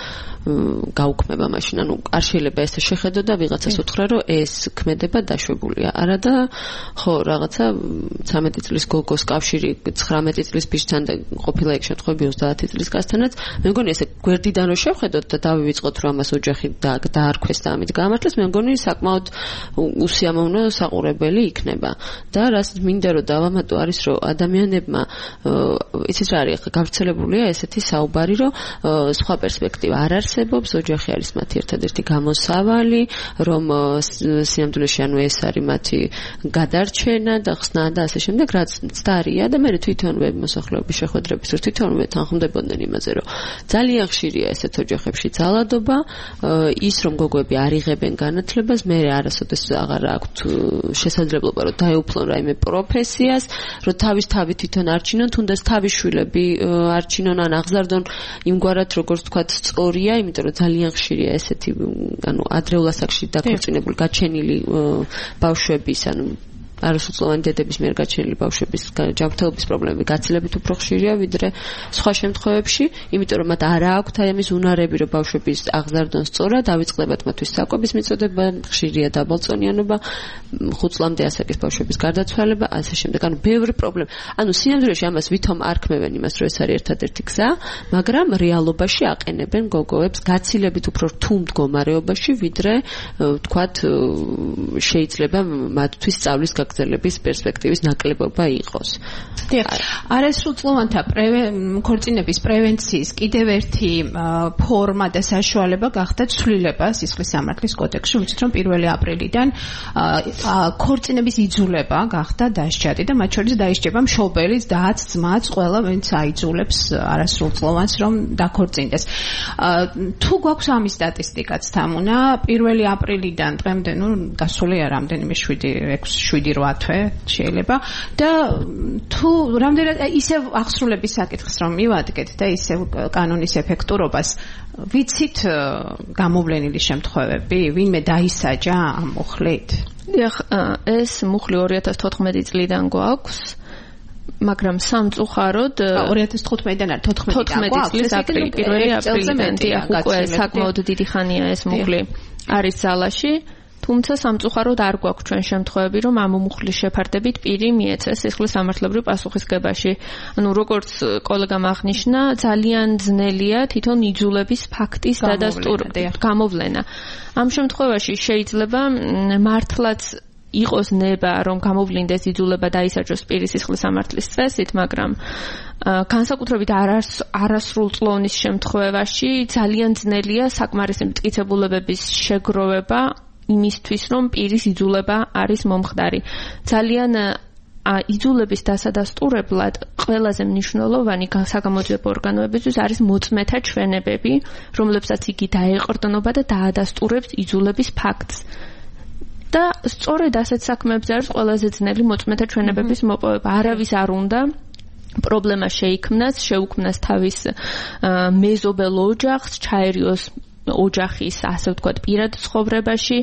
გაუქმება მაშინ. ანუ არ შეიძლება ესე შეხედო და ვიღაცას უთხრა, რომ ეს ქმედება დაშვებულია. არა და ხო, რაღაცა 13 წლის გოგოს კავშირი 19 წლის ბიჭთან და ყოფილა ეგ შემთხვევები 30 წლის კაცთანაც. მე მგონი ესე გვერდიდან რო შევხედოთ და დავივიწყოთ, რომ ამას ოჯახი დაარქვეს და ამით გაამართლეს, მე მგონი საკმაოდ უსიამოვნო საყურებელი იქნება. და რასაც მინდა რომ დავამატო არის, რომ ადამიანებმა იცით რა არის, გავრცელებულია ესეთი საუბარი, რომ სხვა პერსპექტივა არ არსებობს, ოჯახი არის მათი ერთადერთი გამოსავალი, რომ სინამდვილეში ანუ ეს არის მათი გადარჩენა და ხსნა და ასე შემდეგ, რაც მცდარია და მე თვითონვე მოსახლეობის შეხვედრების თვითონვე თანხმდებოდნენ იმაზე, რომ ძალიან ხშირია ესეთ ოჯახებში ძალადობა, ის რომ გოგოები არ იღებენ განათლებას, მე არასოდეს აღარ აქვთ შესაძლებლობა რომ დაეუფლონ რაიმე პროფესიას, რომ თავის თავი თვითონ არჩინონ, თუნდაც თავის შვილები არჩინონ ან აღზარდონ იმგვარად როგორც თქვა სწორია, იმიტომ რომ ძალიან ხშირია ესეთი ანუ ადრეულ ასაკში დაქორწინებული გაჩენილი ბავშვების ანუ არასრულწლოვანი დედების მიერ გაჩენილი ბავშვების ჯანმრთელობის პრობლემები გაცილებით უფრო ხშირია ვიდრე სხვა შემთხვევებში, იმიტომ რომ მათ არ აქვთ აი ამის უნარები, რომ ბავშვების აღზარდონ სწორად, დავიწყდებათ მათთვის საკვების მიწოდება, ხშირია დაბალწონიანობა, 5 წლამდე ასაკის ბავშვების გარდაცვალება, ასე შემდეგ. ანუ ბევრი პრობლემა. ანუ სინამდვილეში ამას ვითომ არ ქმევენ იმას, რომ ეს არის ერთადერთი გზა, მაგრამ რეალობაში აყენებენ გოგოებს გაცილებით უფრო რთულ მდგომარეობაში, ვიდრე ვთქვათ შეიძლება მათთვის სწავლის გაგრძელების პერსპექტივის ნაკლებობა იყოს. დიახ, არასრულწლოვანთა ქორწინების პრევენციის კიდევ ერთი ფორმა და საშუალება გახდა ცვლილება სისხლის სამართლის კოდექსში, ვიცით რომ 1 აპრილიდან ქორწინების იძულება გახდა დასჯადი და მათ შორის დაისჯება მშობელიც და 10 ძმაც, ყველა ვინც აიძულებს არასრულწლოვანს რომ დაქორწინდეს. თუ გვაქვს ამის სტატისტიკაც თამუნა, 1 აპრილიდან დღემდე, გასულია რამდენიმე 7-8 თვე შეიძლება და თუ რამდენად ისევ აღსრულების საკითხს რომ მივადგეთ და ისევ კანონის ეფექტურობას ვიცით გამოვლენილი შემთხვევები, ვინმე დაისაჯა ამ მუხლით? დიახ, ეს მუხლი 2014 წლიდან გვაქვს, მაგრამ სამწუხაროდ 2015-დან არ 14 წლის აპრილი 1 აპრილიდან უკვე საკმაოდ დიდი ხანია ეს მუხლი არის ძალაში. თუმცა სამწუხაროდ არ გვაქვს ჩვენ შემთხვევები, რომ ამ მუხლის შეფარდებით პირი მიეცეს სისხლის სამართლებრივ პასუხისგებაში. ანუ როგორც კოლეგამ აღნიშნა, ძალიან ძნელია თვითონ იძულების ფაქტის გამოვლენა. ამ შემთხვევაში შეიძლება მართლაც იყოს ნება, რომ გამოვლინდეს იძულება დაისაჯოს პირის სისხლის სამართლის წესით, მაგრამ განსაკუთრებით არასრულწლოვნის შემთხვევაში ძალიან ძნელია საკმარისი მტკიცებულებების შეგროვება იმისთვის, რომ პირის იძულება არის მომხდარი. ძალიან იძულების დასადასტურებლად ყველაზე მნიშვნელოვანი საგამოძიებო ორგანოებისთვის არის მოწმეთა ჩვენებები, რომლებსაც იგი დაეყრდნობა და დაადასტურებს იძულების ფაქტს. და სწორედ ასეთ საქმეებზე არის ყველაზე ძნელი მოწმეთა ჩვენებების მოპოვება. არავის არ უნდა პრობლემა შეიქმნას, შეუქმნას თავის მეზობელ ოჯახს, ჩაერიოს ოჯახის, ასე ვთქვათ, პირად ცხოვრებაში,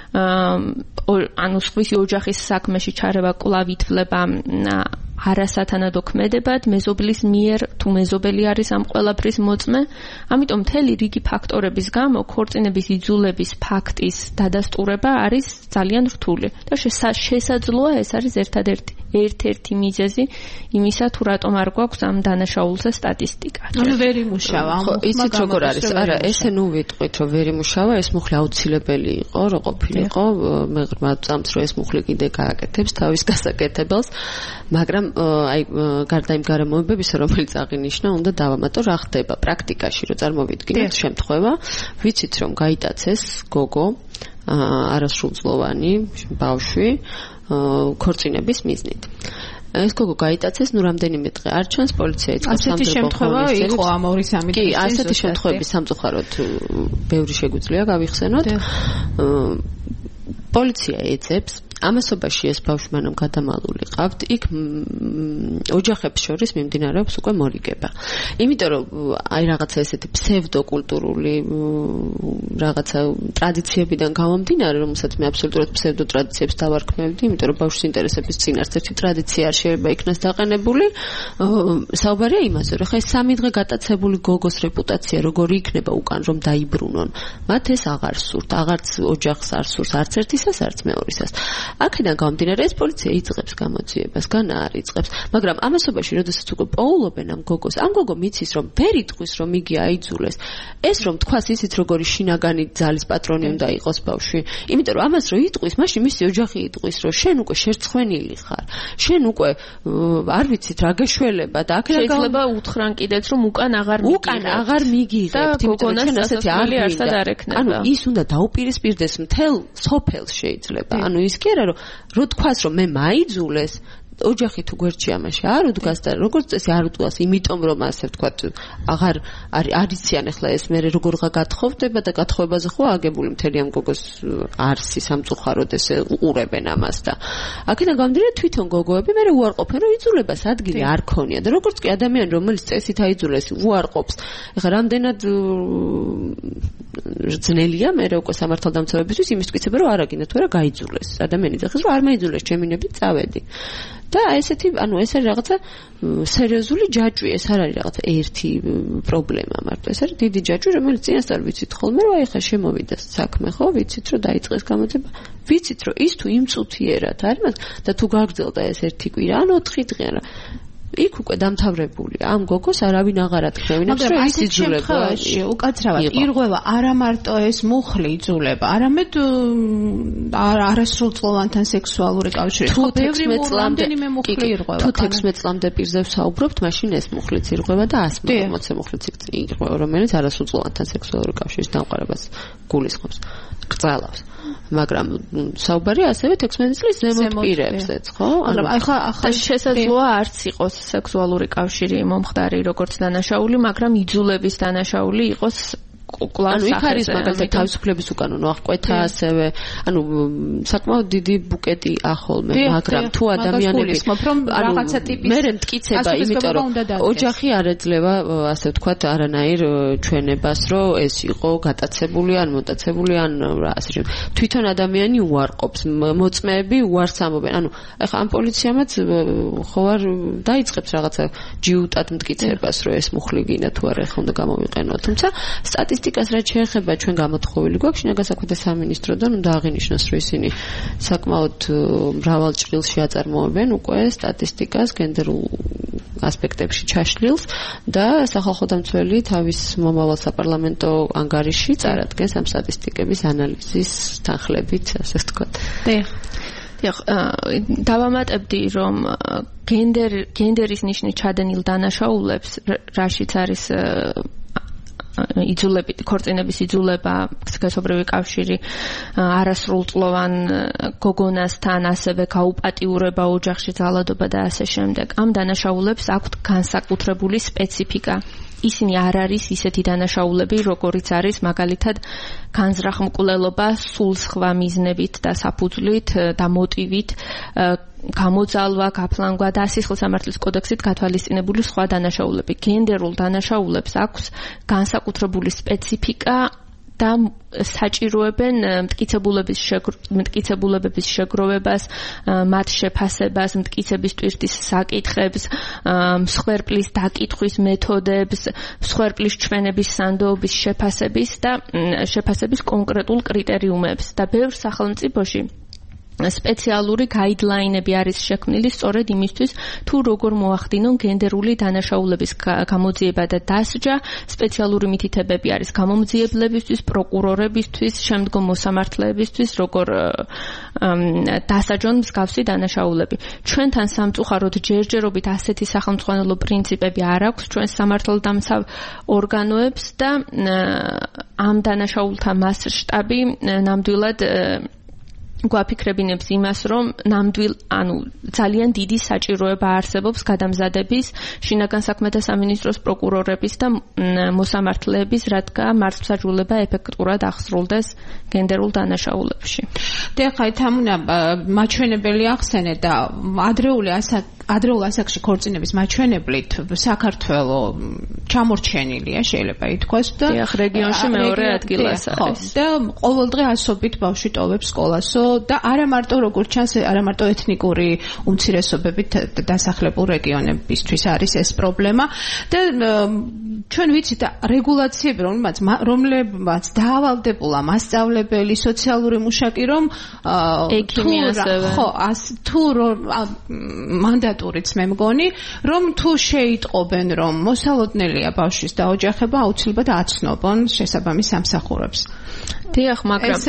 ანუ სხვისი ოჯახის საქმეში ჩარევა კვლავ ითვლება არასათანადო ქმედებად მეზობლის მიერ, თუ მეზობელი არის ამ ყველაფრის მოწმე. ამიტომ მთელი რიგი ფაქტორების გამო ქორწინების იძულების ფაქტის დადასტურება არის ძალიან რთული და შესაძლოა ეს არის ერთ-ერთი მიზეზი იმისა, თუ რატომ არ გვაქვს ამ დანაშაულზე სტატისტიკა. ანუ ვერ იმუშავა. იცით როგორ არის? არა, ესე ნუ ვიტყვით, რომ ვერ იმუშავა, ეს მუხლი აუცილებელი იყო, რო ყოფილიყო, მე ღრმა წამს რომ ეს მუხლი კიდე გააკეთებს თავის გასაკეთებელს, მაგრამ აი გარდა იმ გარემოებებისა, რომელიც აღინიშნა, უნდა დავამატო, რა ხდება პრაქტიკაში, რომ წარმოვიდგინოთ შემთხვევა, ვიცით რომ გაიტაცეს გოგო, არასრულწლოვანი ბავშვი, ქორწინების მიზნით. ეს გოგო გაიტაცეს, ნუ რამდენიმე დღე არ ჩანს, პოლიცია იწყებს სამწუხაროდ. ასეთი შემთხვევა იყო ამ 2-3 დღის. კი, ასეთი შემთხვევები სამწუხაროდ ბევრი შეგვიძლია გავიხსენოთ. პოლიცია ეძებს ამასობაში ეს ბავშვი მანამ გადამალული ყავთ, იქ ოჯახებს შორის მიმდინარეობს უკვე მორიგება. იმიტომ რომ აი რაღაცა ესეთი ფსევდოკულტურული რაღაცა ტრადიციებიდან გამომდინარე, რომელსაც მე აბსოლუტურად ფსევდო ტრადიციებს დავარქმევდი, იმიტომ რომ ბავშვის ინტერესების წინაშე ერთი ტრადიცია არ შეიძლება იქნას დაყენებული. საუბარია იმაზე, რომ ხა ეს 3 დღე გატაცებული გოგოს რეპუტაცია როგორი იქნება უკან რომ დაიბრუნონ. მათ ეს აღარ სურთ, აღარც ოჯახს არ სურს, არც ერთისას, არც მეორისას. აქედან გამომდინარე ეს პოლიცია იწყებს გამოძიებას, განა არ იწყებს, მაგრამ ამასობაში როდესაც უკვე პოულობენ ამ გოგოს, ამ გოგო მიცის რომ ვერ იტყვის რომ იგი აიძულეს, ეს რომ თქვას ისიც როგორი შინაგანი ძალის პატრონი უნდა იყოს ბავშვი, იმიტომ რომ ამას რო იტყვის, მაშინ მისი ოჯახი იტყვის რომ შენ უკვე შერცხვენილი ხარ, შენ უკვე არ ვიცით რა გეშველება და აქედან შეიძლება უთხრან კიდეც რომ უკან აღარ მიგიღებთ, იმიტომ რომ შენ ასეთი არასად არ ექნება. ანუ ის უნდა დაუპირისპირდეს მთელ სოფელს შეიძლება. ანუ ის კი არა რო თქვას რომ მე მაიძულეს, ოჯახი თუ გვერდში ამაში არ უდგას და როგორც წესი არ უდგას, იმიტომ რომ ასე ვთქვათ, აღარ არიციან ახლა ეს მე როგორღა გათხოვდება და გათხოვებაზე ხო აგებული მთელი ამ გოგოს არსი სამწუხაროდ ესე უყურებენ ამას და აქედან გამომდინარე თვითონ გოგოები მე უარყოფენ რომ იძულებას ადგილი არ ქონია და როგორც კი ადამიანი რომელიც წესით აიძულეს უარყოფს, ეხლა რამდენად ძნელია მე უკვე სამართალდამცავებისთვის იმის თვითება რომ არა გინდა თუ არა გაიძულეს ადამიანი ძახის რომ არ მაიძულეს ჩემი ნებით წავედი. და ესეთი, ანუ ეს არის რაღაცა სერიოზული ჯაჭვი, ეს არ არის რაღაცა ერთი პრობლემა მარტო, ეს არის დიდი ჯაჭვი, რომელიც წინასწარ ვიცით ხოლმე, რომ აი ხა შემოვიდა საქმე, ხო, ვიცით, რომ დაიწყეს გამოძიება, ვიცით, რომ ის თუ იმ წუთიერად არის და თუ გაგრძელდა ეს 1 კვირა, ან 4 დღე, არა იქ უკვე დამთავრებულია. ამ გოგოს არავინ აღარ ათქმევინებს, რომ ის იძულება. უკაცრავად ირღვევა არა მარტო ეს მუხლი იძულება, არამედ არასრულწლოვანთან სექსუალური კავშირი. თუ 16 წლამდე პირზე ვსაუბრობთ, მაშინ ეს მუხლიც ირღვევა და 100 მუხლიც ირღვევა, რომელიც არასრულწლოვანთან სექსუალური კავშირის დამყარებას გულისხმობს, კრძალავს. მაგრამ საუბარია ასევე 16 წლის ზემოთ პირებზეც, ხო? მაგრამ ახლა შესაძლოა არც იყოს სექსუალური კავშირი მომხდარი როგორც დანაშაული, მაგრამ იძულების დანაშაული იყოს ანუ იქ არის მაგალითად თავისუფლების უკანონო აღკვეთა ასევე, ანუ საკმაოდ დიდი ბუკეტი ახოლმე, მაგრამ თუ ადამიანები რაღაცა ტიპის მე მტკიცება, იმიტომ რომ ოჯახი არ ეძლევა, ასე ვთქვათ, არანაირ ჩვენებას, რომ ეს იყო გატაცებული ან მოტაცებული ან ასე შემდეგ. თვითონ ადამიანი უარყოფს, მოწმეები უარს ამობენ. ანუ ეხლა ამ პოლიციამაც ხო არ დაიწყებს რაღაცა ჯიუტად მტკიცებას, რომ ეს მუხლი გინდა თუ არა ეხლა უნდა გამოვიყენო. თუმცა სტატისტიკას რაც შეეხება ჩვენ გამოთხოვილი გვაქვს შინაგან საქმეთა სამინისტროდან, უნდა აღინიშნოს, რომ ისინი საკმაოდ მრავალ ჭრილს შეაწარმოებენ უკვე სტატისტიკას გენდერულ ასპექტებში ჩაშლილს და სახალხო დამცველი თავის მომავალ საპარლამენტო ანგარიშში წარადგენს ამ სტატისტიკების ანალიზის თანხლებით, ასე ვთქვათ. დავამატებდი, რომ გენდერის ნიშნით ჩადენილ დანაშაულებს, რაშიც არის იძულებით, ქორწინების იძულება, სქესობრივი კავშირი არასრულწლოვან გოგონასთან, ასევე გაუპატიურება ოჯახში, ძალადობა და ასე შემდეგ. ამ დანაშაულებს აქვთ განსაკუთრებული სპეციფიკა. ისინი არ არის ისეთი დანაშაულები, როგორიც არის მაგალითად განზრახმკვლელობა სულ სხვა მიზნებით და საფუძვლით და მოტივით გამოძალვა, გაფლანგვა და სისხლის სამართლის კოდექსით გათვალისწინებული სხვა დანაშაულები. გენდერულ დანაშაულებს აქვს განსაკუთრებული სპეციფიკა და საჭიროებენ მტკიცებულებების შეგროვებას, მათ შეფასებას, მტკიცების ტვირთის საკითხებს, მსხვერპლის დაკითხვის მეთოდებს, მსხვერპლის ჩვენების სანდოობის შეფასების კონკრეტულ კრიტერიუმებს და ბევრ სახელმწიფოში სპეციალური გაიდლაინები არის შექმნილი სწორედ იმისთვის, თუ როგორ მოახდინონ გენდერული დანაშაულების გამოძიება და დასჯა, სპეციალური მითითებები არის გამომძიებლებისთვის, პროკურორებისთვის, შემდგომ მოსამართლეებისთვის, როგორ დასაჯონ მსგავსი დანაშაულები. ჩვენთან სამწუხაროდ ჯერჯერობით ასეთი სახელმწიფო პრინციპები არ აქვს ჩვენს სამართალდამცავ ორგანოებს და ამ დანაშაულთა მასშტაბი ნამდვილად გვაფიქრებინებს იმას, რომ ძალიან დიდი საჭიროება არსებობს გადამზადების შინაგან საქმეთა სამინისტროს პროკურორების და მოსამართლეების, რადგან მართლმსაჯულება ეფექტურად აღსრულდეს გენდერულ დანაშაულებში. და ხა თამუნა მაჩვენებელი ახსენე და ადრეულ ასაკში ქორწინების მაჩვენებლით საქართველოს ჩამორჩენილია, შეიძლება ითქვას და რეგიონში მეორე ადგილას არის. და ყოველდღე ასობით ბავშვი ტოვებს სკოლასო და არა მარტო როგორც ჩანს, არა მარტო ეთნიკური უმცირესობებით დასახლებულ რეგიონებისთვის არის ეს პრობლემა და ჩვენ ვიცით რეგულაციები, რომლებმაც დაავალდებულა მასწავლებელი, სოციალური მუშაკი, რომ თუ მანდატურიც მე მგონი, რომ თუ შეიტყობენ, რომ მოსალოდნელია ბავშვის დაოჯახება, აუცილებლად აცნობონ შესაბამის სამსახურებს. დიახ, მაგრამ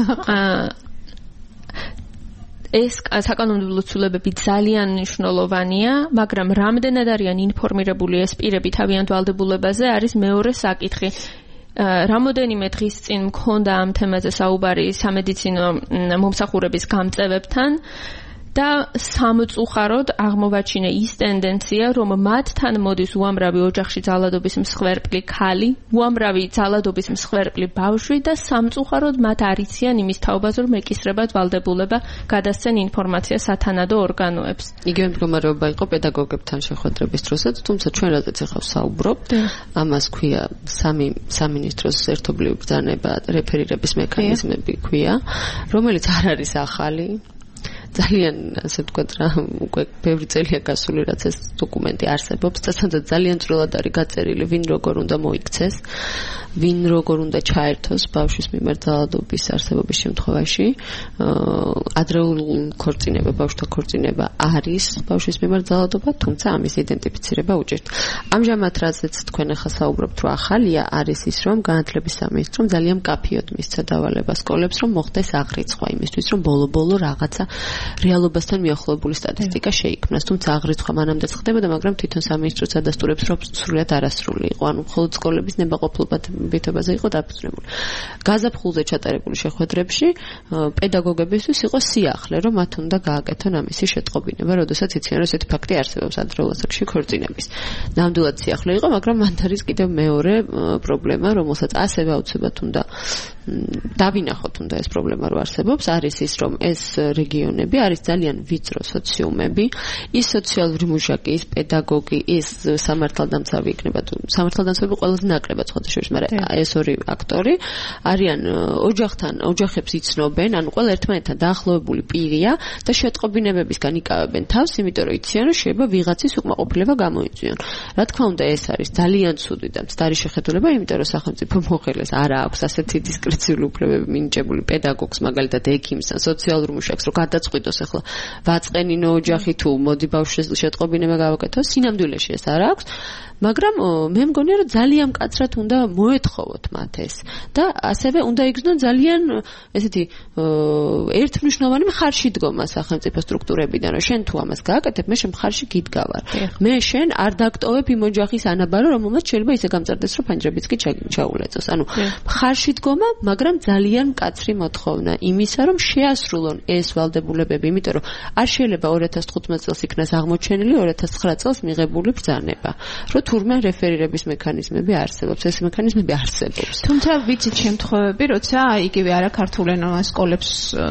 ეს საკანონმდებლო ცვლილებები ძალიან მნიშვნელოვანია, მაგრამ რამდენად არიან ინფორმირებული ეს პირები თავიანთ ვალდებულებაზე არის მეორე საკითხი. რამოდენიმე დღის წინ მქონდა ამ თემაზე საუბარი სამედიცინო მომსახურების გამწევებთან და სამწუხაროდ აღმოვაჩინა ის ტენდენცია, რომ მათთან მოდის უამრავი ოჯახში ძალადობის მსხვერპლი ქალი, უამრავი ძალადობის მსხვერპლი ბავშვი და სამწუხაროდ მათ არ იციან იმის თაობაზე, რომ ეკისრებათ ვალდებულება გადასცენ ინფორმაცია სათანადო ორგანოებს. იგივე მდგომარეობა იყო პედაგოგებთან შეხვედრების დროსაც, თუმცა ჩვენ რადგან ახლა ვსაუბრობთ, ამას ქვია სამინისტროს ერთობლივი ბრძანება, რეფერირების მექანიზმები ქვია, რომელიც არ არის ახალი. ძალიან ასე ვთქვათ რა, უკვე ბევრი წელია გასული, რაც ეს დოკუმენტი არსებობს და სადაც ძალიან ძროულად არის გაწერილი, ვინ როგორ უნდა მოიქცეს, ვინ როგორ უნდა ჩაერთოს ბავშვის მიმართ ძალადობის არსებობის შემთხვევაში. ადრეულ ქორწინება, ბავშვთა ქორწინება არის ბავშვის მიმართ ძალადობა, თუმცა ამის იდენტიფიცირება უჭირთ. ამჟამად რაზეც თქვენ ახლა საუბრობთ, რომ ახალია არის ის, რომ განათლების სამინისტრომ ძალიან მკაფიოდ მისცა დავალება სკოლებს, რომ მოხდეს აღრიცხვა იმისთვის, რომ ბოლო-ბოლო რაღაცა რეალობასთან მიახლოებული სტატისტიკა შეიქმნას, თუმცა აღრიცხვა მანამდეც ხდებოდა, მაგრამ თვითონ სამინისტროც ადასტურებს, რომ სრულად არასრული იყო, ანუ მხოლოდ სკოლების ნებაყოფლობაზე იყო დაფუძნებული. გაზაფხულზე ჩატარებული შეხვედრებში პედაგოგებისთვის იყო სიახლე, რომ მათ უნდა გააკეთონ ამისი შეტყობინება, როდესაც იციან, რომ ესეთი ფაქტი არსებობს ადრეულ ასაკში ქორწინების. ნამდვილად სიახლე იყო, მაგრამ მან არის კიდევ მეორე პრობლემა, რომელსაც ასევე აუცილებლად უნდა დავინახოთ, უნდა ეს პრობლემა რო არსებობს, არის ის, რომ ეს რეგიონები არის ძალიან ვიწრო სოციუმები, ის სოციალური მუშაკი, ის პედაგოგი, ის სამართალდამცავი იქნება, თუ სამართალდამცავები ყველაზე ნაკლებად ხოთა შორის, მაგრამ ეს ორი აქტორი არიან ოჯახებს იცნობენ, ანუ ყველა ერთმანეთთან დაახლოებული პირია და შეტყობინებებისგან იკავებენ თავს, იმიტომ რომ იციან, რომ შეიძლება ვიღაცის უკმაყოფილება გამოიწვიონ. რა თქმა უნდა, ეს არის ძალიან ცუდი და მცდარი შეხედულება, იმიტომ რომ სახელმწიფო მოხელეს არ აქვს ასეთი დისკრეციული უფლებები მინიჭებული პედაგოგს, მაგალითად ექიმს, სოციალურ მუშაკს, რომ გადაწყვიტოს ახლა ვაწყენინო ოჯახი თუ მოდი ბავშვის შეტყობინება გავაკეთო, სინამდვილეში ეს არ აქვს. მაგრამ მე მგონია, რომ ძალიან მკაცრად უნდა მოეთხოვოთ მათ ეს და ასევე უნდა იგრძნონ ძალიან ესეთი ერთმნიშვნელოვანი მხარში დგომა სახელმწიფო სტრუქტურებიდან, რომ შენ თუ ამას გააკეთებ, მე შენ მხარში გიდგავარ. მე შენ არ დაგტოვებ იმ ოჯახის ანაბარო, რომელმაც შეიძლება ისე გამწარდეს, რომ ფანჯრებიც კი ჩაულეწოს. ანუ მხარში დგომა, მაგრამ ძალიან მკაცრი მოთხოვნა იმისა, რომ შეასრულონ ეს ვალდებულებები, იმიტომ რომ არ შეიძლება 2015 წელს იქნას აღმოჩენილი 2009 წელს მიღებული ბრძანება. რომ თურმე რეფერირების მექანიზმები არსებობს, ეს მექანიზმები არსებობს. თუმცა ვიცით შემთხვევები, როცა იგივე არაქართულენოვან სკოლებს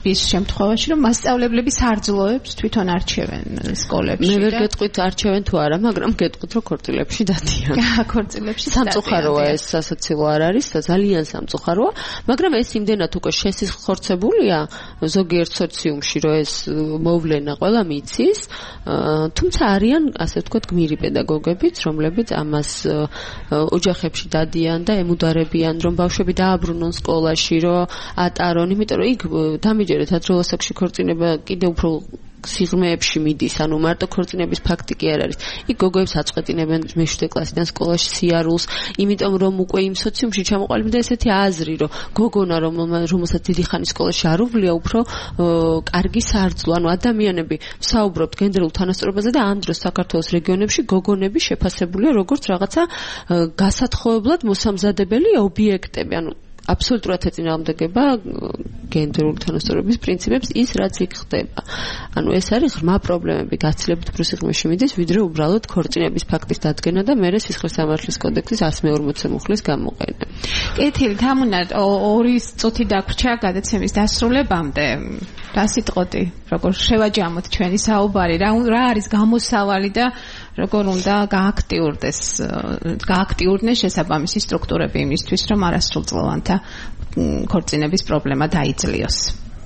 ის შემთხვევაში, რომ მასწავლებლები სარძლოებს თვითონ არჩევენ სკოლებში. მე ვერ გეტყვით არჩევენ თუ არა, მაგრამ გეტყვით რომ ქორწილებში დადიან. ქორწილებში სამწუხაროა ეს სასაცილო არ არის და ძალიან სამწუხაროა, მაგრამ ეს იმდენად უკვე შესიხორცებულია ზოგიერთ სოციუმში, რომ ეს მოვლენა ყველა მიცის, თუმცა არიან ასე ვთქვათ გმირი პედაგოგებიც, რომლებიც ამას ოჯახებში დადიან და ემუდარებიან, რომ ბავშვები დააბრუნონ სკოლაში, რომ ატარონ, იმიტომ რომ იქ დამიჯერეთ ადრეულ ასაკში ქორწინება კიდევ უფრო სიღრმეებში მიდის, ანუ მარტო ქორწინების ფაქტი კი არ არის. იქ გოგოებს აწყვეტინებენ მე-7 კლასიდან სკოლაში სიარულს, იმიტომ რომ უკვე იმ სოციუმში ჩამოყალიბდა ესეთი აზრი, რომ გოგონა რომელსაც დიდი ხანი სკოლაში არ უვლია, უფრო კარგი სარძლო, ანუ ადამიანები საუბრობთ გენდერულ თანასწორობაზე და ამ დროს საქართველოს რეგიონებში გოგონები შეფასებულია როგორც რაღაცა გასათხოვებლად მოსამზადებელი ობიექტები, ანუ აბსოლუტურად ეწინააღმდეგება გენდერული თანასწორობის პრინციპებს ის რაც იქ ხდება. ანუ ეს არის ღრმა პრობლემები, გაცილებით უფრო სიღრმეში მიდის, ვიდრე უბრალოდ ქორწინების ფაქტის დადგენა და მერე სისხლის სამართლის კოდექსის 140 მუხლის გამოყენება. კეთილი, თამუნა 2 წუთი დაგვრჩა გადაცემის დასრულებამდე. რა სიტყოდი, როგორ შევაჯამოთ ჩვენი საუბარი, რა არის გამოსავალი და როგორ უნდა გააქტიურდეს შესაბამისი სტრუქტურები იმისთვის, რომ არასრულწლოვანთა ქორწინების პრობლემა დაიძლიოს.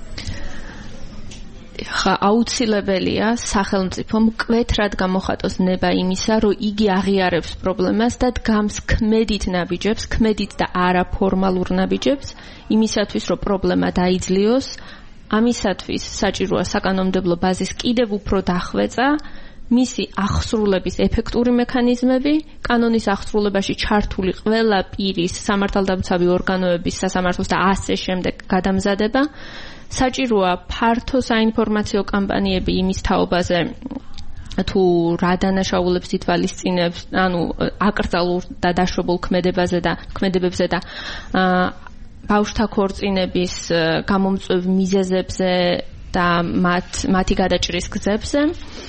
ხა აუცილებელია სახელმწიფომ მკვეთრად გამოხატოს ნება იმისა, რომ იგი აღიარებს პრობლემას და დგამს ქმედით ნაბიჯებს, ქმედით და არაფორმალურ ნაბიჯებს იმისათვის, რომ პრობლემა დაიძლიოს. ამისათვის საჭიროა საკანონმდებლო ბაზის კიდევ უფრო დახვეწა, მისი აღსრულების ეფექტური მექანიზმები, კანონის აღსრულებაში ჩართული ყველა პირის სამართალდამცავი ორგანოების სასამართლოს და ასე შემდეგ გადამზადება. საჭიროა ფართო საინფორმაციო კამპანიები იმის თაობაზე, თუ რა დანაშაულებს ითვალისწინებს, ანუ აკრძალულ და დაშვებულ ქმედებებზე და ბავშვთა ქორწინების გამომწვევ მიზეზებზე და მათი გადაჭრის გზებზე.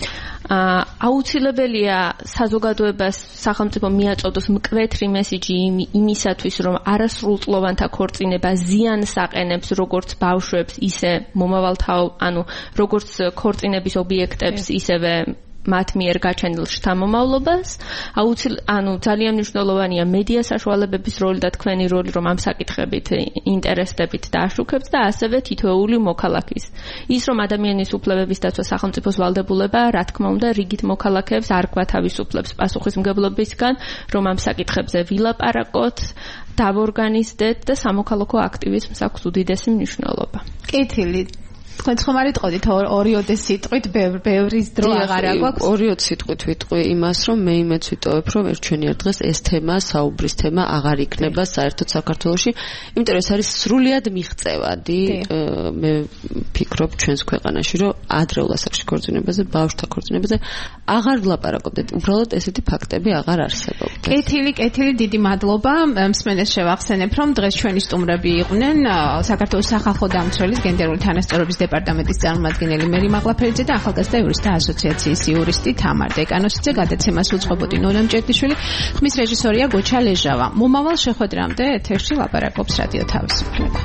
აუცილებელია საზოგადოებას სახელმწიფო მიაწოდოს მკვეთრი მესიჯი იმისათვის, რომ არასრულწლოვანთა ქორწინება ზიანს აყენებს როგორც ბავშვებს, ისე მომავალ ანუ როგორც ქორწინების ობიექტებს, ისევე მათ მიერ გაჩენილ შთამომავლობას. ანუ ძალიან მნიშვნელოვანია მედია საშუალებების როლი და თქვენი როლი, რომ ამ საკითხებით ინტერესდებით და აშუქებთ და ასევე თითოეული მოქალაქის. ის რომ ადამიანის უფლებების დაცვა სახელმწიფოს ვალდებულება, რა თქმა უნდა, რიგით მოქალაქეებს არ გვათავისუფლებს პასუხისმგებლობისგან, რომ ამ საკითხებზე ვილაპარაკოთ, დავორგანიზდეთ და სამოქალაქო აქტივიზმს აქვს უდიდესი მნიშვნელობა. კეთილი. თქვენ ხომარი ტყოდით 2 სიტყვით ბევრის დრო აღარ აქვს. 2 სიტყვით ვიტყვი იმას, რომ მე იმეც ვიტოვებ, რომ ერთჩვენიერ დღეს ეს თემა, საუბრის თემა აღარ იქნება საერთოდ საქართველოში, იმიტომ რომ ეს არის სრულიად მიღწევადი. მე ვფიქრობ ჩვენს ქვეყანაში, რომ ადრეულ ასაკში ქორწინებაზე, ბავშვთა ქორწინებაზე აღარ ვლაპარაკობდეთ. უბრალოდ ესეთი ფაქტები აღარ არსებობდნენ. კეთილი, დიდი მადლობა. მსმენელს შევახსენებ, რომ დღეს ჩვენი სტუმრები იყვნენ საქართველოს სახალხო დამცველის გენდერული თანასწორობის დეპარტამენტის წარმომადგენელი მერი მაღლაფერიძე და ახალგაზრდა იურისტთა ასოციაციის იურისტი თამარ დეკანოსიძე. გადაცემას უძღვებოდი ნონა მჭედიშვილი, ხმის რეჟისორია გოჩა ლეჟავა. მომავალ შეხვედრამდე ეთერში ლაპარაკობს რადიო თავისუფლება.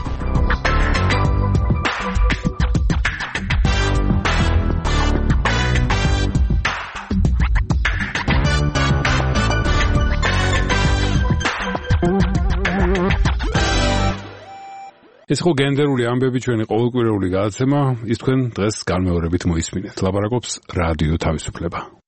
ეს ხო გენდერული ამბები ჩვენი ყოველკვირეული გადაცემა, ის თქვენ დღეს განმეორებით მოისმინეთ. ლაპარაკობს რადიო თავისუფლება.